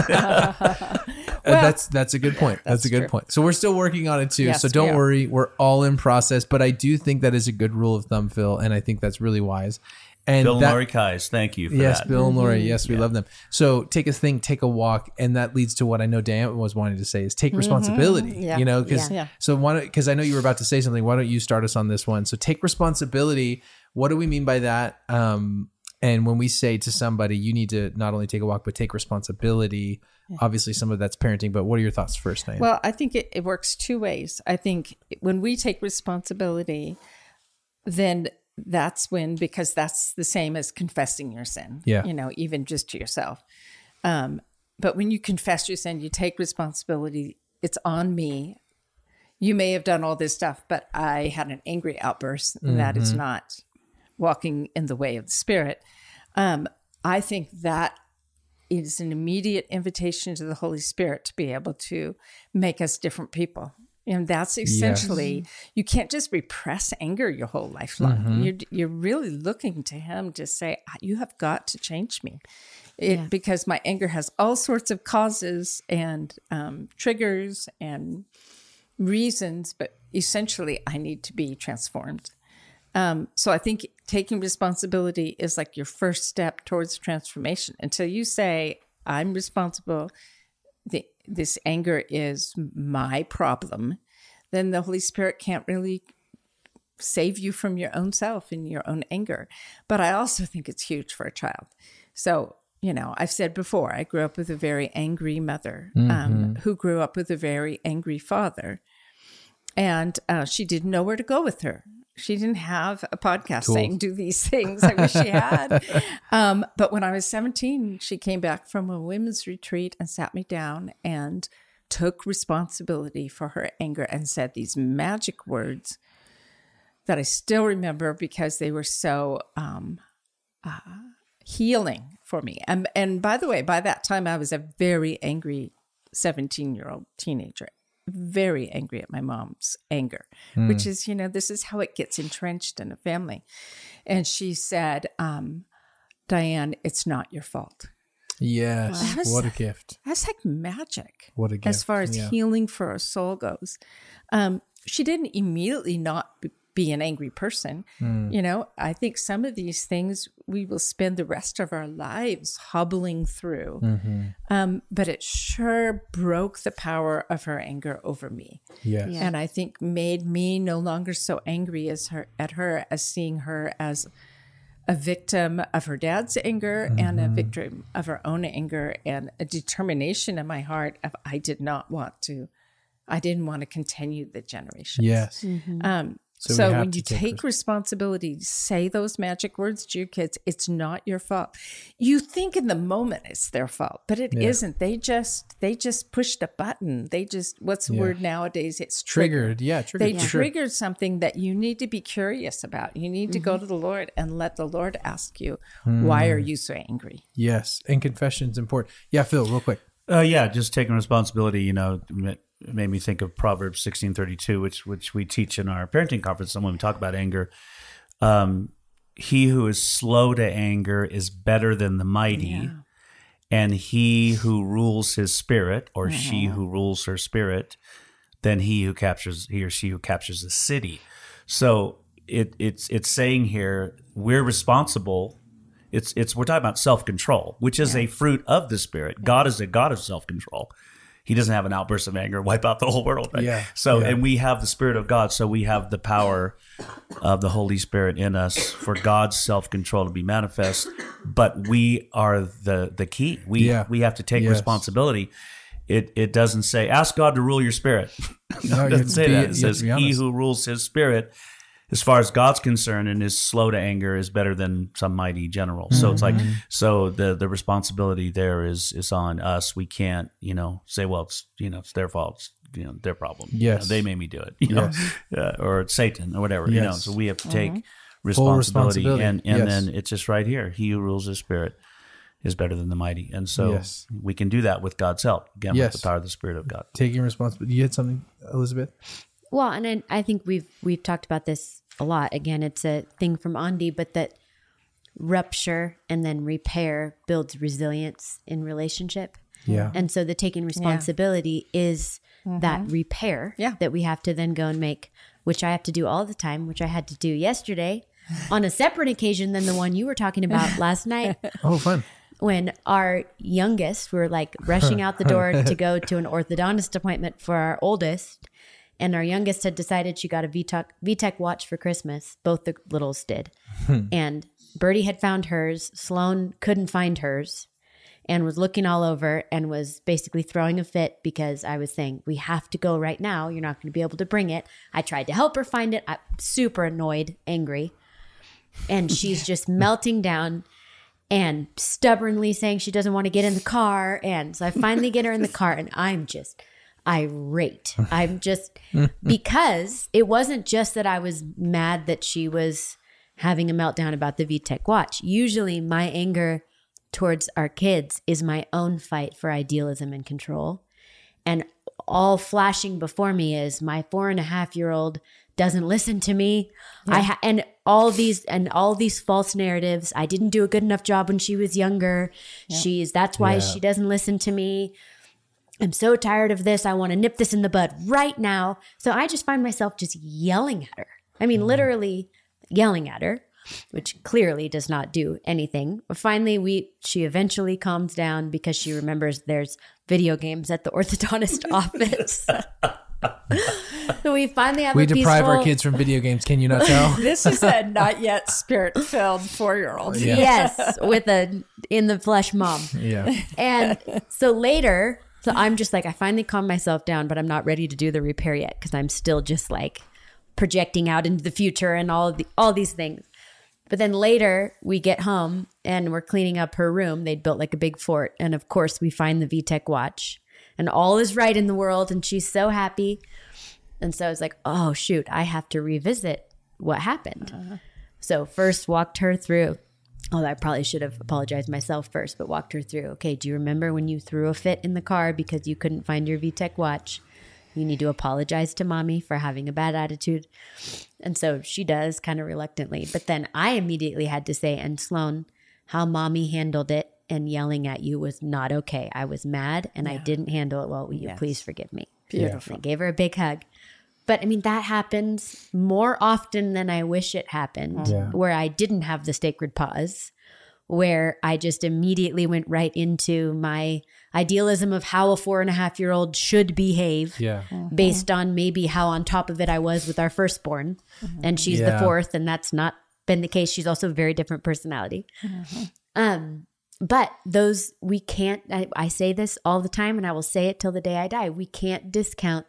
Uh, that's that's a good point. That's, That's a good true. point. So we're still working on it too. Yes, so we don't are. worry, we're all in process. But I do think that is a good rule of thumb, Phil, and I think that's really wise. And Bill and that, Lori Kais, thank you for yes, that. Bill and Lori, yes, we love them. So take a thing, take a walk, and that leads to what I know Diane was wanting to say is take responsibility. Yeah. You know, because Yeah. so why because I know you were about to say something. Why don't you start us on this one? So take responsibility. What do we mean by that? Um, and when we say to somebody, you need to not only take a walk but take responsibility. Obviously, some of that's parenting. But what are your thoughts first, Diane? Well, I think it, it works two ways. I think when we take responsibility, then that's when, because that's the same as confessing your sin, Yeah. you know, even just to yourself. Um, but when you confess your sin, you take responsibility. It's on me. You may have done all this stuff, but I had an angry outburst, and that is not walking in the way of the Spirit. Um, I think that is an immediate invitation to the Holy Spirit to be able to make us different people. And that's essentially, you can't just repress anger your whole life long. You're, you're really looking to Him to say, you have got to change me. It, Yeah. Because my anger has all sorts of causes and um, triggers and reasons, but essentially I need to be transformed. Um, so I think taking responsibility is like your first step towards transformation. Until you say, I'm responsible, the, this anger is my problem, then the Holy Spirit can't really save you from your own self and your own anger. But I also think it's huge for a child. So, you know, I've said before, I grew up with a very angry mother um, who grew up with a very angry father. And uh, she didn't know where to go with her. She didn't have a podcast Cool. saying, do these things. I wish she had. Um, but when I was seventeen, she came back from a women's retreat and sat me down and took responsibility for her anger and said these magic words that I still remember because they were so um, uh, healing for me. And, and by the way, by that time, I was a very angry seventeen-year-old teenager. Very angry at my mom's anger, which is, you know, this is how it gets entrenched in a family. And she said, um, Diane, it's not your fault. yes, That was- what a gift. That's like magic. What a gift. As far as Yeah. healing for a soul goes. Um, she didn't immediately not be, be an angry person. Hmm. You know, I think some of these things we will spend the rest of our lives hobbling through. Mm-hmm. Um, but it sure broke the power of her anger over me. Yes. Yeah. And I think made me no longer so angry as her at her as seeing her as a victim of her dad's anger and a victim of her own anger and a determination in my heart of I did not want to I didn't want to continue the generations. Yes. Um, So so we have when to you take take responsibility, say those magic words to your kids, it's not your fault. You think in the moment it's their fault, but it Yeah. isn't. They just they just pushed a button. They just what's the Yeah. word nowadays? It's Triggered. Yeah. Triggered. They for sure. triggered something that you need to be curious about. You need to go to the Lord and let the Lord ask you, why are you so angry? Yes. And confession is important. Yeah, Phil, real quick. Uh, yeah, just taking responsibility. You know, it made me think of Proverbs sixteen thirty two, which which we teach in our parenting conference. And when we talk about anger, um, he who is slow to anger is better than the mighty, Yeah. and he who rules his spirit, or she who rules her spirit, than he who captures he or she who captures the city. So it it's it's saying here we're responsible. It's it's we're talking about self-control, which is a fruit of the Spirit. God is a God of self-control. He doesn't have an outburst of anger, wipe out the whole world. Right? Yeah. So, Yeah. and we have the Spirit of God, so we have the power of the Holy Spirit in us for God's self-control to be manifest. But we are the the key. We Yeah. we have to take Yes. responsibility. It it doesn't say ask God to rule your spirit. No, It you have doesn't to say be- that. you It have says to be he honest. who rules his spirit, as far as God's concerned, and is slow to anger, is better than some mighty general. So it's like, Mm-hmm. so the the responsibility there is is on us. We can't, you know, say, well, it's you know, it's their fault, it's, you know, their problem. You know, Yes. they made me do it, you know, uh, or it's Satan or whatever, you know. Yes. So we have to take Full responsibility, responsibility. and and Yes. then it's just right here. He who rules his spirit is better than the mighty, and so Yes. we can do that with God's help. Again, Yes. with the power of the Spirit of God. Taking responsibility. You had something, Elizabeth? Well, and I, I think we've we've talked about this a lot. Again, it's a thing from Andy, but that rupture and then repair builds resilience in relationship. Yeah. And so the taking responsibility is that repair Yeah. that we have to then go and make, which I have to do all the time, which I had to do yesterday on a separate occasion than the one you were talking about last night. Oh, fun. When our youngest, we were like rushing out the door to go to an orthodontist appointment for our oldest. And our youngest had decided she got a V TEC, V TEC watch for Christmas. Both the littles did. And Birdie had found hers. Sloan couldn't find hers and was looking all over and was basically throwing a fit because I was saying, we have to go right now. You're not going to be able to bring it. I tried to help her find it. I'm super annoyed, angry. And she's just melting down and stubbornly saying she doesn't want to get in the car. And so I finally get her in the car and I'm just irate. I'm just, because it wasn't just that I was mad that she was having a meltdown about the V TEC watch. Usually my anger towards our kids is my own fight for idealism and control. And all flashing before me is my four and a half year old doesn't listen to me. I ha- and all these and all these false narratives. I didn't do a good enough job when she was younger. She's that's why Yeah. she doesn't listen to me. I'm so tired of this. I want to nip this in the bud right now. So I just find myself just yelling at her. I mean, literally yelling at her, which clearly does not do anything. But finally, we she eventually calms down because she remembers there's video games at the orthodontist office. So we finally have We a deprive our peaceful- kids from video games. Can you not tell? This is a not yet spirit filled four year old. Yeah. Yes, with a in the flesh mom. Yeah. And so later, so I'm just like, I finally calmed myself down, but I'm not ready to do the repair yet because I'm still just like projecting out into the future and all of the, all these things. But then later we get home and we're cleaning up her room. They'd built like a big fort. And of course we find the V TEC watch and all is right in the world. And she's so happy. And so I was like, oh shoot, I have to revisit what happened. Uh-huh. So first walked her through. Oh, I probably should have apologized myself first, but walked her through. Okay, do you remember when you threw a fit in the car because you couldn't find your V TEC watch? You need to apologize to mommy for having a bad attitude. And so she does kind of reluctantly. But then I immediately had to say, and Sloan, how mommy handled it and yelling at you was not okay. I was mad and I didn't handle it well. Will you Yes. please forgive me? Beautiful. I gave her a big hug. But I mean, that happens more often than I wish it happened, Yeah. where I didn't have the sacred pause, where I just immediately went right into my idealism of how a four and a half year old should behave Yeah. based on maybe how on top of it I was with our firstborn. And she's Yeah. the fourth, and that's not been the case. She's also a very different personality. Um, but those, we can't, I, I say this all the time and I will say it till the day I die. We can't discount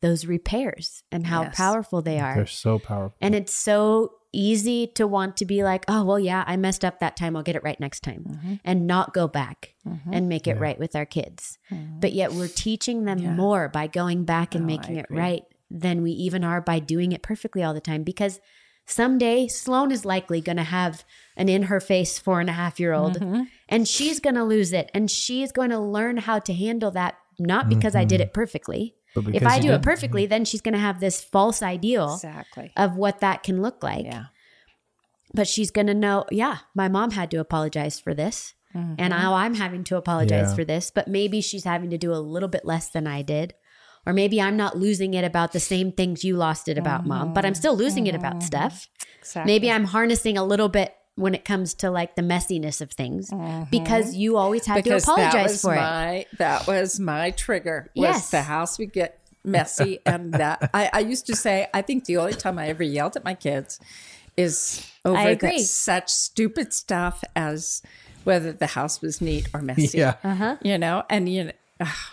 those repairs and how Yes. powerful they are. They're so powerful. And it's so easy to want to be like, oh, well, yeah, I messed up that time. I'll get it right next time. Mm-hmm. And not go back Mm-hmm. and make it Yeah. right with our kids. But yet we're teaching them Yeah. more by going back and Oh, making I it agree. right than we even are by doing it perfectly all the time. Because someday Sloan is likely going to have an in her face four and a half year old Mm-hmm. and she's going to lose it. And she's going to learn how to handle that, not because I did it perfectly. But If because I you do it did- perfectly, then she's going to have this false ideal Exactly. of what that can look like. Yeah. But she's going to know, yeah, my mom had to apologize for this. And now I'm having to apologize Yeah. for this. But maybe she's having to do a little bit less than I did. Or maybe I'm not losing it about the same things you lost it about, mom, but I'm still losing it about stuff. Exactly. Maybe I'm harnessing a little bit when it comes to like the messiness of things because you always had because to apologize that was for it. my, That was my trigger. Was Yes. the house would get messy, and that I, I used to say. I think the only time I ever yelled at my kids is over I agree. that such stupid stuff as whether the house was neat or messy. Yeah. Uh-huh. You know, and you know,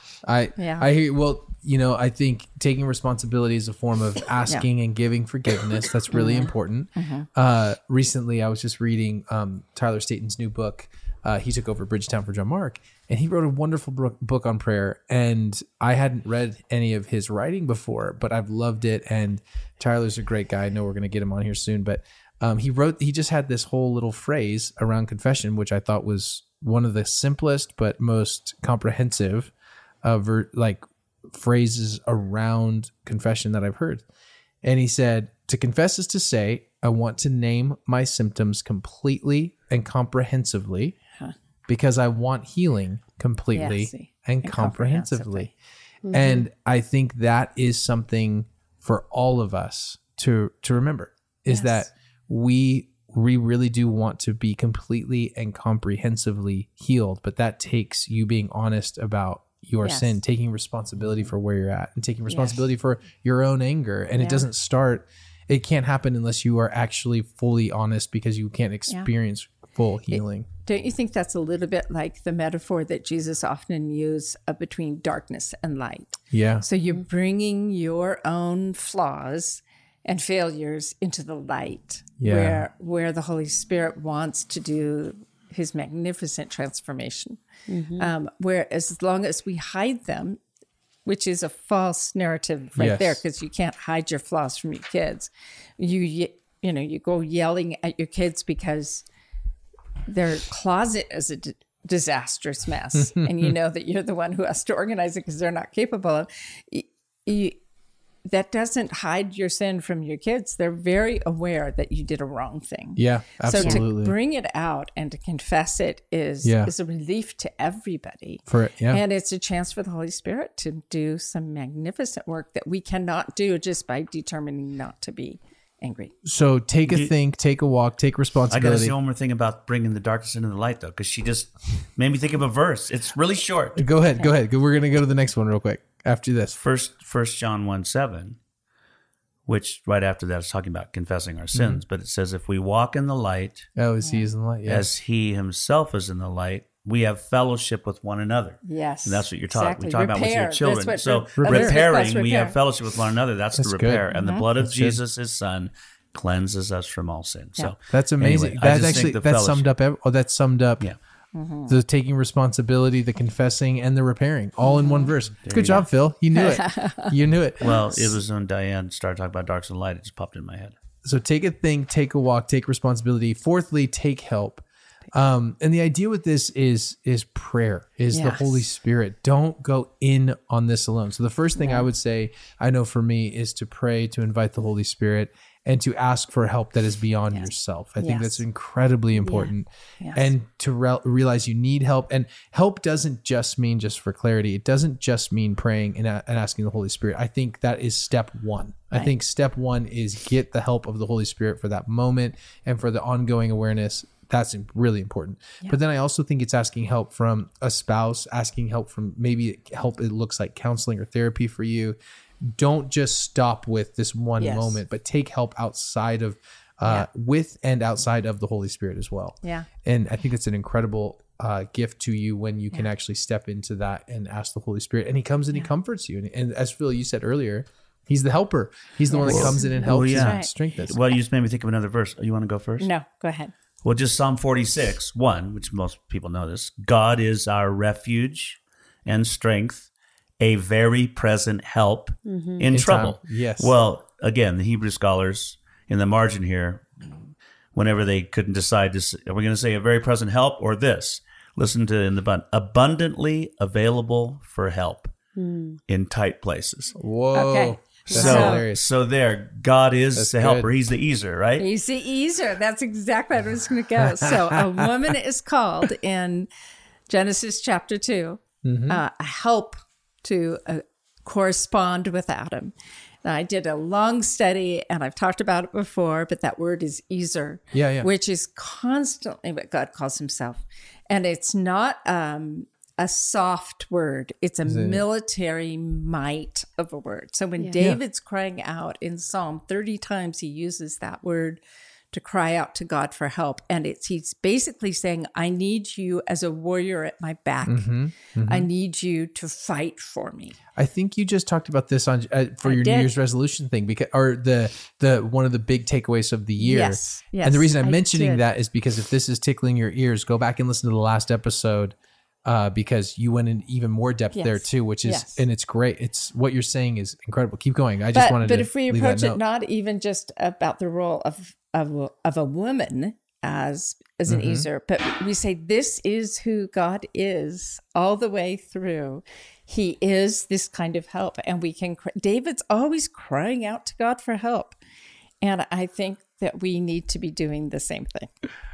I Yeah. I hear well, you know, I think taking responsibility is a form of asking and giving forgiveness. That's really important. Uh, recently, I was just reading um, Tyler Staton's new book. Uh, he took over Bridgetown for John Mark, and he wrote a wonderful bro- book on prayer. And I hadn't read any of his writing before, but I've loved it. And Tyler's a great guy. I know we're going to get him on here soon, but um, he wrote. He just had this whole little phrase around confession, which I thought was one of the simplest but most comprehensive of ver- like phrases around confession that I've heard. And he said, to confess is to say, I want to name my symptoms completely and comprehensively because I want healing completely Yeah, see. and, And comprehensively. comprehensively. And I think that is something for all of us to to remember is Yes. that we we really do want to be completely and comprehensively healed, but that takes you being honest about your Yes. sin, taking responsibility for where you're at and taking responsibility for your own anger. And it Yeah. doesn't start, it can't happen unless you are actually fully honest because you can't experience full healing. don't you think that's a little bit like the metaphor that Jesus often used uh, between darkness and light? Yeah. So you're bringing your own flaws and failures into the light, Yeah. where where the Holy Spirit wants to do His magnificent transformation. Um, where as long as we hide them, which is a false narrative right Yes. there, because you can't hide your flaws from your kids. You ye- you know you go yelling at your kids because their closet is a d- disastrous mess, and you know that you're the one who has to organize it because they're not capable of. Y- you, that doesn't hide your sin from your kids. They're very aware that you did a wrong thing. Yeah, absolutely. So to bring it out and to confess it is Yeah. is a relief to everybody. For yeah. And it's a chance for the Holy Spirit to do some magnificent work that we cannot do just by determining not to be angry. So take a think, take a walk, take I got to responsibility. say one more thing about bringing the darkness into the light, though, because she just made me think of a verse. It's really short. Go ahead, go ahead. We're gonna go to the next one real quick after this. First, First John one seven, which right after that is talking about confessing our sins. But it says, if we walk in the light Oh, is he is in the light? Yes. as He Himself is in the light, we have fellowship with one another. Yes. And that's what you're talking. Exactly. We talk about with Repair. your children. That's So what re- that's- repairing, that's we repair. have fellowship with one another. That's, That's the good. repair. And the blood of That's good. Jesus, His Son, cleanses us from all sin. So That's amazing. anyway, I That's just actually think the that summed up. ev- Oh, that summed up. Yeah. The taking responsibility, the confessing, and the repairing, all in one verse. Good job, Phil. You knew it. You knew it. Well, it was when Diane started talking about darks and light. It just popped in my head. So take a thing, take a walk, take responsibility. Fourthly, take help. Um, and the idea with this is is prayer, is the Yes. Holy Spirit. Don't go in on this alone. So the first thing I would say, I know for me, is to pray, to invite the Holy Spirit, and to ask for help that is beyond yourself. I think Yes. that's incredibly important. Yes. And to re- realize you need help. And help doesn't just mean, just for clarity, it doesn't just mean praying and, a- and asking the Holy Spirit. I think that is step one. I think step one is get the help of the Holy Spirit for that moment and for the ongoing awareness. That's really important. But then I also think it's asking help from a spouse, asking help from maybe help. It looks like counseling or therapy for you. Don't just stop with this one Yes. moment, but take help outside of, uh, with and outside of the Holy Spirit as well. Yeah. And I think it's an incredible uh, gift to you when you can actually step into that and ask the Holy Spirit. And he comes and he comforts you. And, and as Phil, you said earlier, he's the helper. He's the one that Well, comes in and helps well, yeah. and Right. strengthens. Well, you just made me think of another verse. You want to go first? No, go ahead. Well, just Psalm forty-six, one, which most people know this. God is our refuge and strength, a very present help in, In trouble. time, yes. Well, again, the Hebrew scholars in the margin here, whenever they couldn't decide, to, are we going to say a very present help or this? Listen to in the bun, abundantly available for help in tight places. Whoa. Okay. That's so, hilarious. so there, God is That's the helper. good. He's the easer, right? He's the easer. That's exactly how I was going to go. So a woman is called in Genesis chapter two, uh, a help to uh, correspond with Adam. Now, I did a long study, and I've talked about it before, but that word is easer, Yeah, yeah. which is constantly what God calls himself. And it's not um, a soft word. It's a military might of a word. So when David's crying out in Psalm, thirty times he uses that word to cry out to God for help. And it's he's basically saying, I need you as a warrior at my back. Mm-hmm, I need you to fight for me. I think you just talked about this on uh, for I your did. New Year's resolution thing, because or the the one of the big takeaways of the year. Yes, yes, and the reason I'm I mentioning did. that is because if this is tickling your ears, go back and listen to the last episode, uh, because you went in even more depth Yes, there too, which is yes. and it's great. It's what you're saying is incredible. Keep going. I just But, wanted but to if we leave that approach it note. not even just about the role of of, a- of a woman as as an Mm-hmm. easer, but we say this is who God is all the way through. He is this kind of help, and we can. cr- David's always crying out to God for help, and I think that we need to be doing the same thing.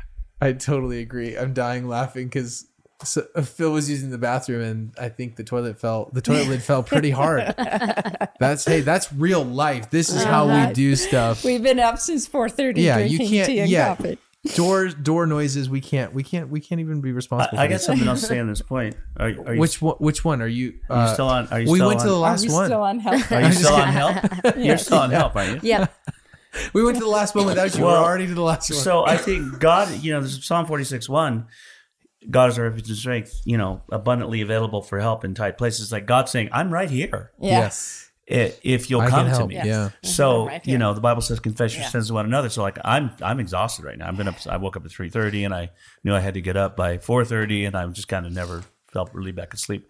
I totally agree. I'm dying laughing because so, uh, Phil was using the bathroom and I think the toilet fell. The toilet lid fell pretty hard. That's hey, that's real life. This is how we Uh-huh. do stuff. We've been up since four thirty. Yeah, you drinking can't. tea and Yeah, coffee. door door noises. We can't. We can't. We can't even be responsible. I, I for got this. something else to say on this point. Are, are you, Which one? Which one are you? are you uh, still on? Are you we still went on, to the Are last we one. still on help? Are you still on help? You're still on help, aren't you? Yeah. We went to the last one without you. Well, We're already to the last one. So I think God, you know, this is Psalm forty-six one, God is our refuge and strength, you know, abundantly available for help in tight places. Like God saying, I'm right here Yes. i- if you'll I come can to help. me. Yeah. So, Right you here. know, the Bible says confess your Yeah. sins to one another. So like I'm I'm exhausted right now. I've been up I woke up at three thirty and I knew I had to get up by four thirty and I just kind of never felt really back asleep.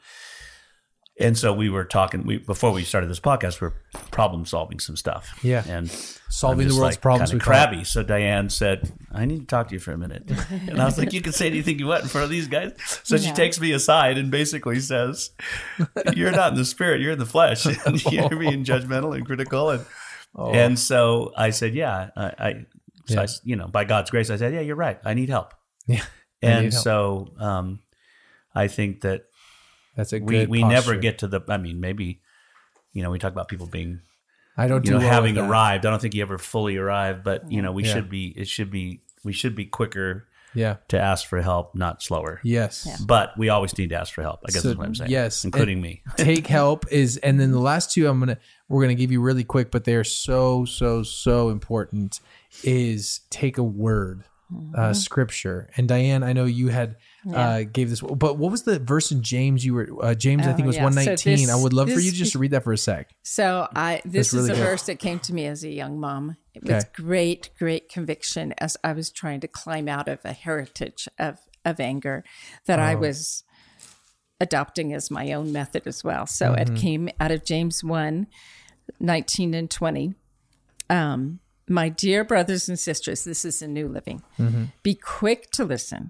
And so we were talking we before we started this podcast, we we're problem solving some stuff. Yeah. And Solving I'm the just, world's like, problems, kinda we call it. crabby. So Diane said, I need to talk to you for a minute. And I was like, you can say anything you want in front of these guys. So she Yeah. takes me aside and basically says, you're not in the spirit, you're in the flesh. And you're being judgmental and critical. And and so I said, yeah, I, I, so Yeah. I, you know, by God's grace, I said, yeah, you're right. I need help. Yeah. I And need help. so um, I think that That's a we, good. we never posture. get to the, I mean, maybe, you know, we talk about people being I don't you do know, well having with that. arrived. I don't think you ever fully arrived, but you know, we Yeah. should be. It should be. We should be quicker Yeah. to ask for help, not slower. Yes. But we always need to ask for help. I guess So, that's what I'm saying. yes, including and me. Take help is, and then the last two I'm gonna we're gonna give you really quick, but they're so so so important. Is take a word, uh, scripture. And Diane, I know you had uh, gave this, but what was the verse in James? You were uh, James, I think it Oh, was yeah. one So nineteen. this- I would love for this- you just to read that for a sec. So I this That's really is a good. verse that came to me as a young mom with Okay. great, great conviction as I was trying to climb out of a heritage of, of anger that I Oh. was adopting as my own method as well. So Mm-hmm. it came out of James one, nineteen and twenty. Um, my dear brothers and sisters, this is a New Living. Mm-hmm. Be quick to listen,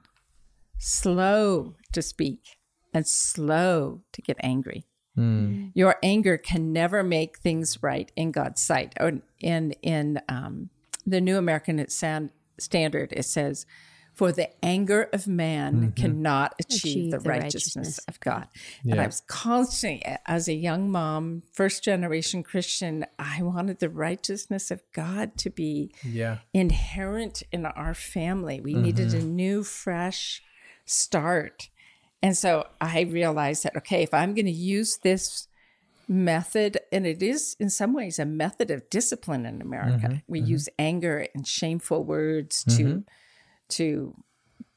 slow to speak, and slow to get angry. Your anger can never make things right in God's sight. Or in in um, the New American San- Standard, it says, "For the anger of man cannot achieve, Achieve the, the righteousness, righteousness of God." And Yeah. I was constantly, as a young mom, first generation Christian, I wanted the righteousness of God to be Yeah. inherent in our family. We needed a new, fresh start. And so I realized that, okay, if I'm going to use this method, and it is in some ways a method of discipline in America, we use anger and shameful words to to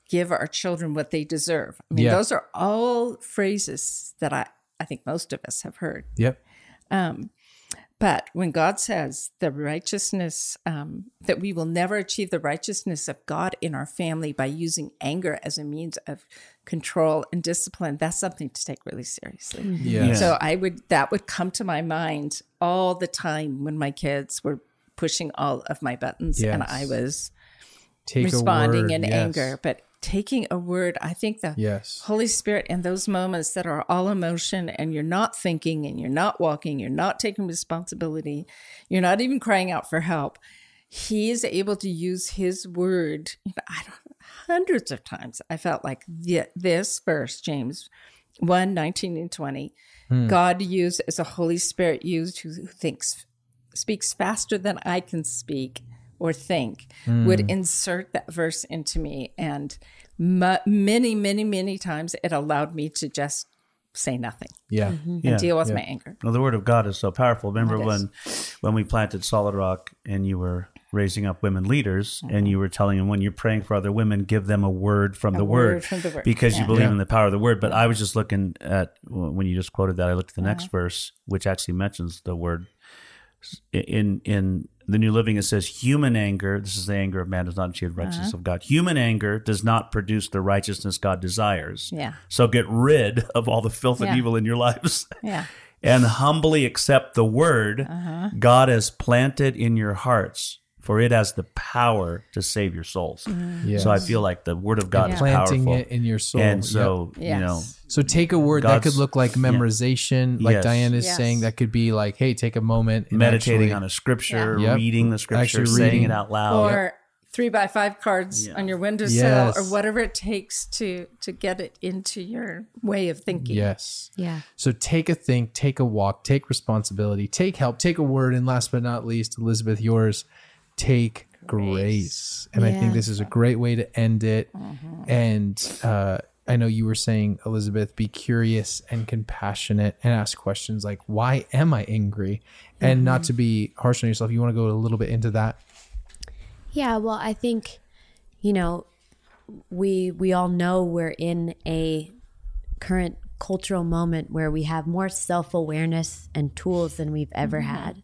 give our children what they deserve. I mean, Yeah. those are all phrases that I, I think most of us have heard. Yep. Um, but when God says the righteousness, um, that we will never achieve the righteousness of God in our family by using anger as a means of control and discipline, that's something to take really seriously. Yeah. So I would, that would come to my mind all the time when my kids were pushing all of my buttons and Yes. I was Take responding a word. in Yes. anger. But taking a word, I think the Yes. Holy Spirit in those moments that are all emotion and you're not thinking and you're not walking, you're not taking responsibility, you're not even crying out for help. He is able to use his word. You know, I don't, hundreds of times I felt like the, this verse, James one, nineteen and twenty, Hmm. God used as a Holy Spirit used who, who thinks, speaks faster than I can speak or think, Hmm. would insert that verse into me. And ma- many, many, many times it allowed me to just say nothing Yeah. and Yeah. deal with Yeah. my anger. Well, the word of God is so powerful. Remember It is. when when we planted Solid Rock and you were raising up women leaders and you were telling them when you're praying for other women, give them a word from the word word, from the word. because you Yeah. believe Yeah. in the power of the word. But I was just looking at, when you just quoted that, I looked at the next verse, which actually mentions the word. In in the New Living, it says, human anger, this is the anger of man, does not achieve the righteousness of God. Human anger does not produce the righteousness God desires. Yeah. So get rid of all the filth and Yeah. evil in your lives. Yeah. And humbly accept the word Uh-huh. God has planted in your hearts, for it has the power to save your souls. Yes. So I feel like the word of God is planting powerful. it in your soul. And Yep. so, you Yes. know, So take a word that God's- could look like memorization, like Yes. Diane is Yes. saying. That could be like, hey, take a moment and meditating actually- on a scripture, Yeah. Yep. reading the scripture, Actually saying reading. it out loud. Or three by five cards Yeah. on your windowsill Yes. or whatever it takes to to get it into your way of thinking. Yes. Yeah. So take a think, take a walk, take responsibility, take help, take a word, and last but not least, Elizabeth, yours, take grace. And I think this is a great way to end it. And uh, I know you were saying, Elizabeth, be curious and compassionate and ask questions like, why am I angry? And not to be harsh on yourself. You want to go a little bit into that? Yeah, well, I think, you know, we we all know we're in a current cultural moment where we have more self-awareness and tools than we've ever had.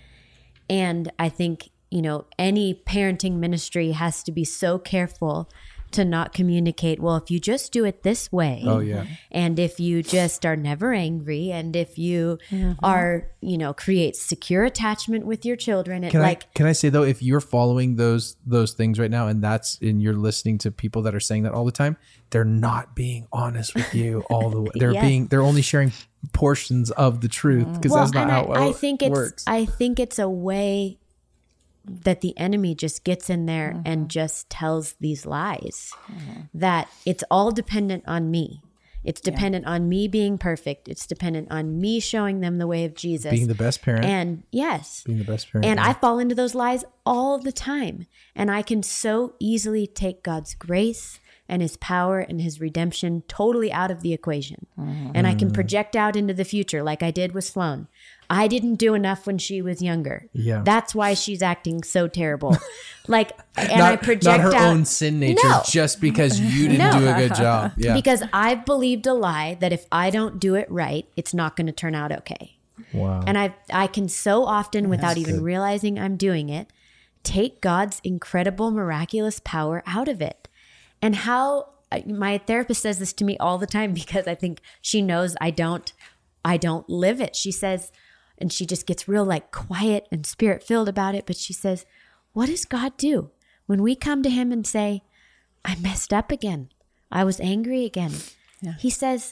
And I think, you know, any parenting ministry has to be so careful to not communicate, well, if you just do it this way. Oh, yeah. And if you just are never angry, and if you are, you know, create secure attachment with your children, and Can like, I can I say though, if you're following those those things right now, and that's and you're listening to people that are saying that all the time, they're not being honest with you all the way. They're Yes. being they're only sharing portions of the truth because that's not and how I, it I think it's works. I think it's a way that the enemy just gets in there and just tells these lies that it's all dependent on me. It's dependent on me being perfect. It's dependent on me showing them the way of Jesus. Being the best parent. And yes. being the best parent. And yeah. I fall into those lies all the time. And I can so easily take God's grace and his power and his redemption totally out of the equation. And I can project out into the future like I did with Sloan. I didn't do enough when she was younger. Yeah. That's why she's acting so terrible. Like, and not, I project not her out own sin nature, No. just because you didn't No. do a good job. Yeah. because I've believed a lie that if I don't do it right, it's not going to turn out okay. wow. And I I can so often, without even good. realizing I'm doing it, take God's incredible, miraculous power out of it. And how my therapist says this to me all the time because I think she knows I don't I don't live it. She says, and she just gets real like quiet and spirit filled about it. But she says, what does God do when we come to him and say, I messed up again. I was angry again. Yeah. He says,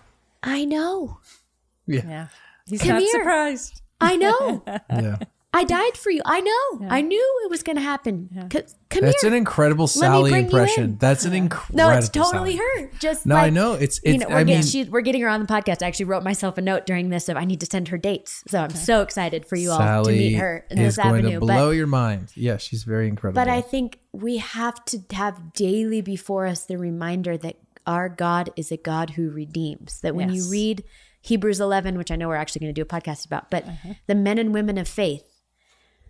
I know. yeah. Yeah. He's Come not here. surprised. I know. Yeah. I died for you. I know. I knew it was going to happen. C- Come That's here. an incredible Sally bring you impression. in. That's an incredible No, it's totally Sally. her. Just No, like, I know. It's you it's know, we're, I getting, mean she, we're getting her on the podcast. I actually wrote myself a note during this of I need to send her dates. So I'm so excited for you all Sally to meet her in is this going avenue. to blow But, your mind. Yeah, she's very incredible. but I think we have to have daily before us the reminder that our God is a God who redeems. That when you Yes. read Hebrews eleven, which I know we're actually going to do a podcast about, but the men and women of faith,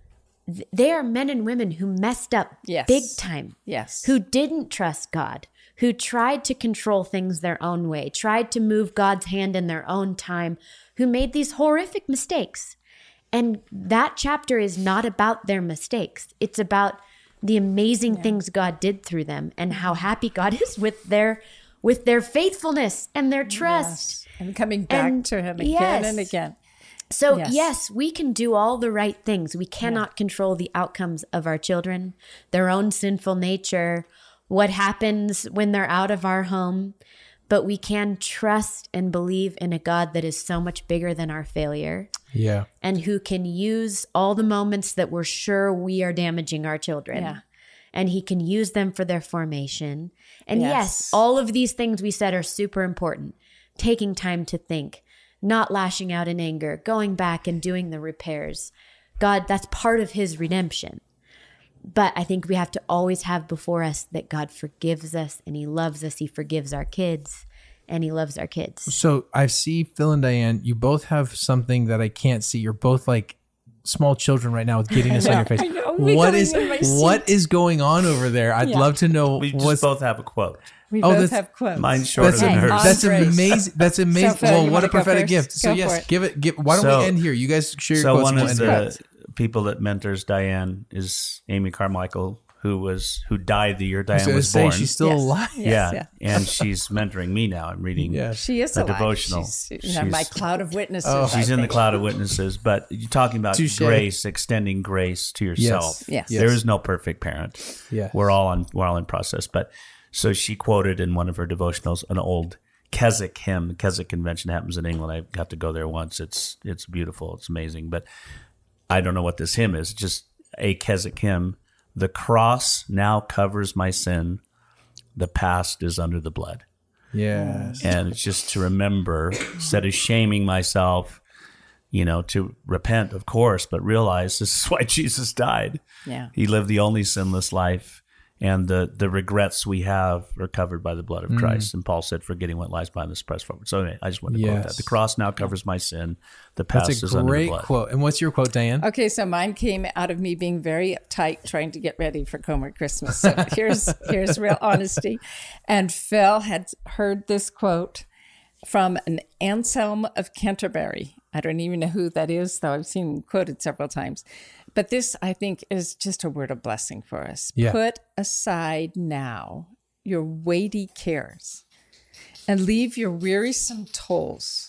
th- they are men and women who messed up Yes. big time. Yes. Who didn't trust God, who tried to control things their own way, tried to move God's hand in their own time, who made these horrific mistakes. And that chapter is not about their mistakes. It's about the amazing yeah. things God did through them and how happy God is with their with their faithfulness and their trust. Yes. And coming back and, to him again yes. and again. So yes. yes, we can do all the right things. We cannot yeah. control the outcomes of our children, their own sinful nature, what happens when they're out of our home. But we can trust and believe in a God that is so much bigger than our failure. Yeah. And who can use all the moments that we're sure we are damaging our children. Yeah. And he can use them for their formation. And yes. yes, all of these things we said are super important. Taking time to think, not lashing out in anger, going back and doing the repairs. God, that's part of his redemption. But I think we have to always have before us that God forgives us and he loves us. He forgives our kids and he loves our kids. So I see Phil and Diane, you both have something that I can't see. You're both like small children right now with giddiness on your face. What is what is going on over there? I'd yeah. love to know. We just both have a quote. We oh, both have quotes. Mine's shorter that's than a, hers. That's amazing. That's amazing. So, well, what a prophetic gift. So go yes, give it. Give. Why don't so, we end here? You guys share your so quotes. So one of the quotes. people that mentors Diane is Amy Carmichael, who was who died the year Diane was, was say, born. She's still yes. alive. Yes, yeah. yeah, and she's mentoring me now. I'm reading. Yeah. She is a alive. devotional. She's, she's in my cloud of witnesses. Oh. She's I in think. the cloud of witnesses. But you're talking about Touché. grace, extending grace to yourself. Yes. Yes. There is no perfect parent. Yeah. We're all on. We're all in process. But so she quoted in one of her devotionals an old Keswick hymn. The Keswick convention happens in England. I got to go there once. It's it's beautiful. It's amazing. But I don't know what this hymn is. Just a Keswick hymn. The cross now covers my sin. The past is under the blood. Yes. And it's just to remember, instead of shaming myself, you know, to repent, of course, but realize this is why Jesus died. Yeah. He lived the only sinless life. And the, the regrets we have are covered by the blood of Mm. Christ. And Paul said, forgetting what lies behind this, press forward. So anyway, I just wanted to quote Yes. that. The cross now covers my sin. The past That's a is under the great blood. quote. And what's your quote, Diane? Okay, so mine came out of me being very uptight, trying to get ready for Comer Christmas. So here's here's real honesty. And Phil had heard this quote from an Anselm of Canterbury. I don't even know who that is, though I've seen him quoted several times. But this, I think, is just a word of blessing for us. Yeah. Put aside now your weighty cares and leave your wearisome toils.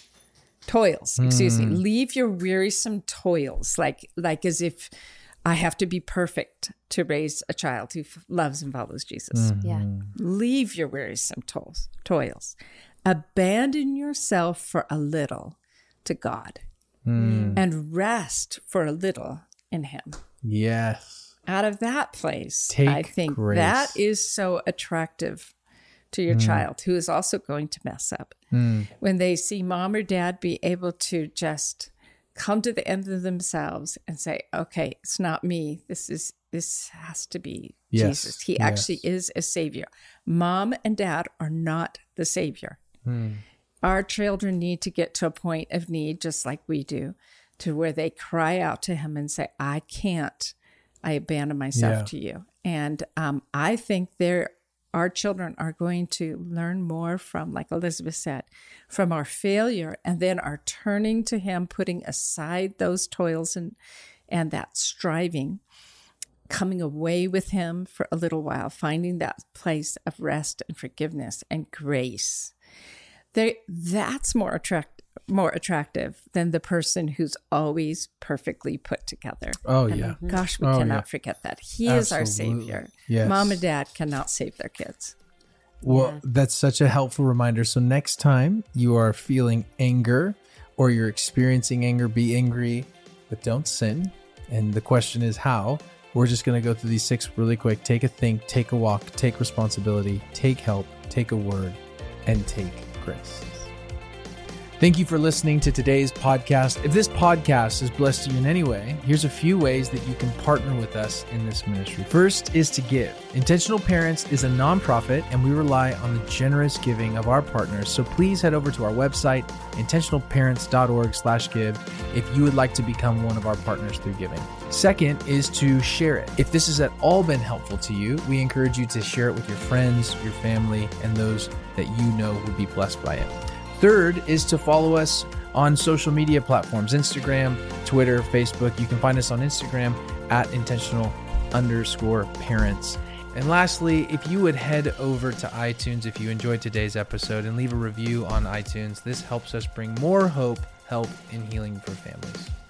Toils, excuse Mm. me. Leave your wearisome toils, like like as if I have to be perfect to raise a child who f- loves and follows Jesus. Mm. Yeah. Leave your wearisome toils, toils. Abandon yourself for a little to God Mm. and rest for a little in him. Yes. Out of that place, Take I think grace. that is so attractive to your Mm. child who is also going to mess up. Mm. When they see mom or dad be able to just come to the end of themselves and say, okay, it's not me. This is this has to be Yes. Jesus. He Yes. actually is a savior. Mom and dad are not the savior. Mm. Our children need to get to a point of need, just like we do, to where they cry out to him and say, I can't. I abandon myself Yeah. to you. And um, I think there, our children are going to learn more from, like Elizabeth said, from our failure, and then our turning to him, putting aside those toils and, and that striving, coming away with him for a little while, finding that place of rest and forgiveness and grace. They, that's more attract, more attractive than the person who's always perfectly put together. Oh, And yeah. gosh, we Oh, cannot yeah. forget that. He is our Absolutely. savior. Yes. Mom and dad cannot save their kids. Well, Yeah. that's such a helpful reminder. So next time you are feeling anger or you're experiencing anger, be angry, but don't sin. And the question is how? We're just going to go through these six really quick. Take a think, take a walk, take responsibility, take help, take a word, and take grace. Thank you for listening to today's podcast. If this podcast has blessed you in any way, here's a few ways that you can partner with us in this ministry. First is to give. Intentional Parents is a nonprofit, and we rely on the generous giving of our partners. So please head over to our website, intentional parents dot org slash give, if you would like to become one of our partners through giving. Second is to share it. If this has at all been helpful to you, we encourage you to share it with your friends, your family, and those that you know would be blessed by it. Third is to follow us on social media platforms, Instagram, Twitter, Facebook. You can find us on Instagram at intentional underscore parents. And lastly, if you would head over to iTunes if you enjoyed today's episode and leave a review on iTunes, this helps us bring more hope, help, and healing for families.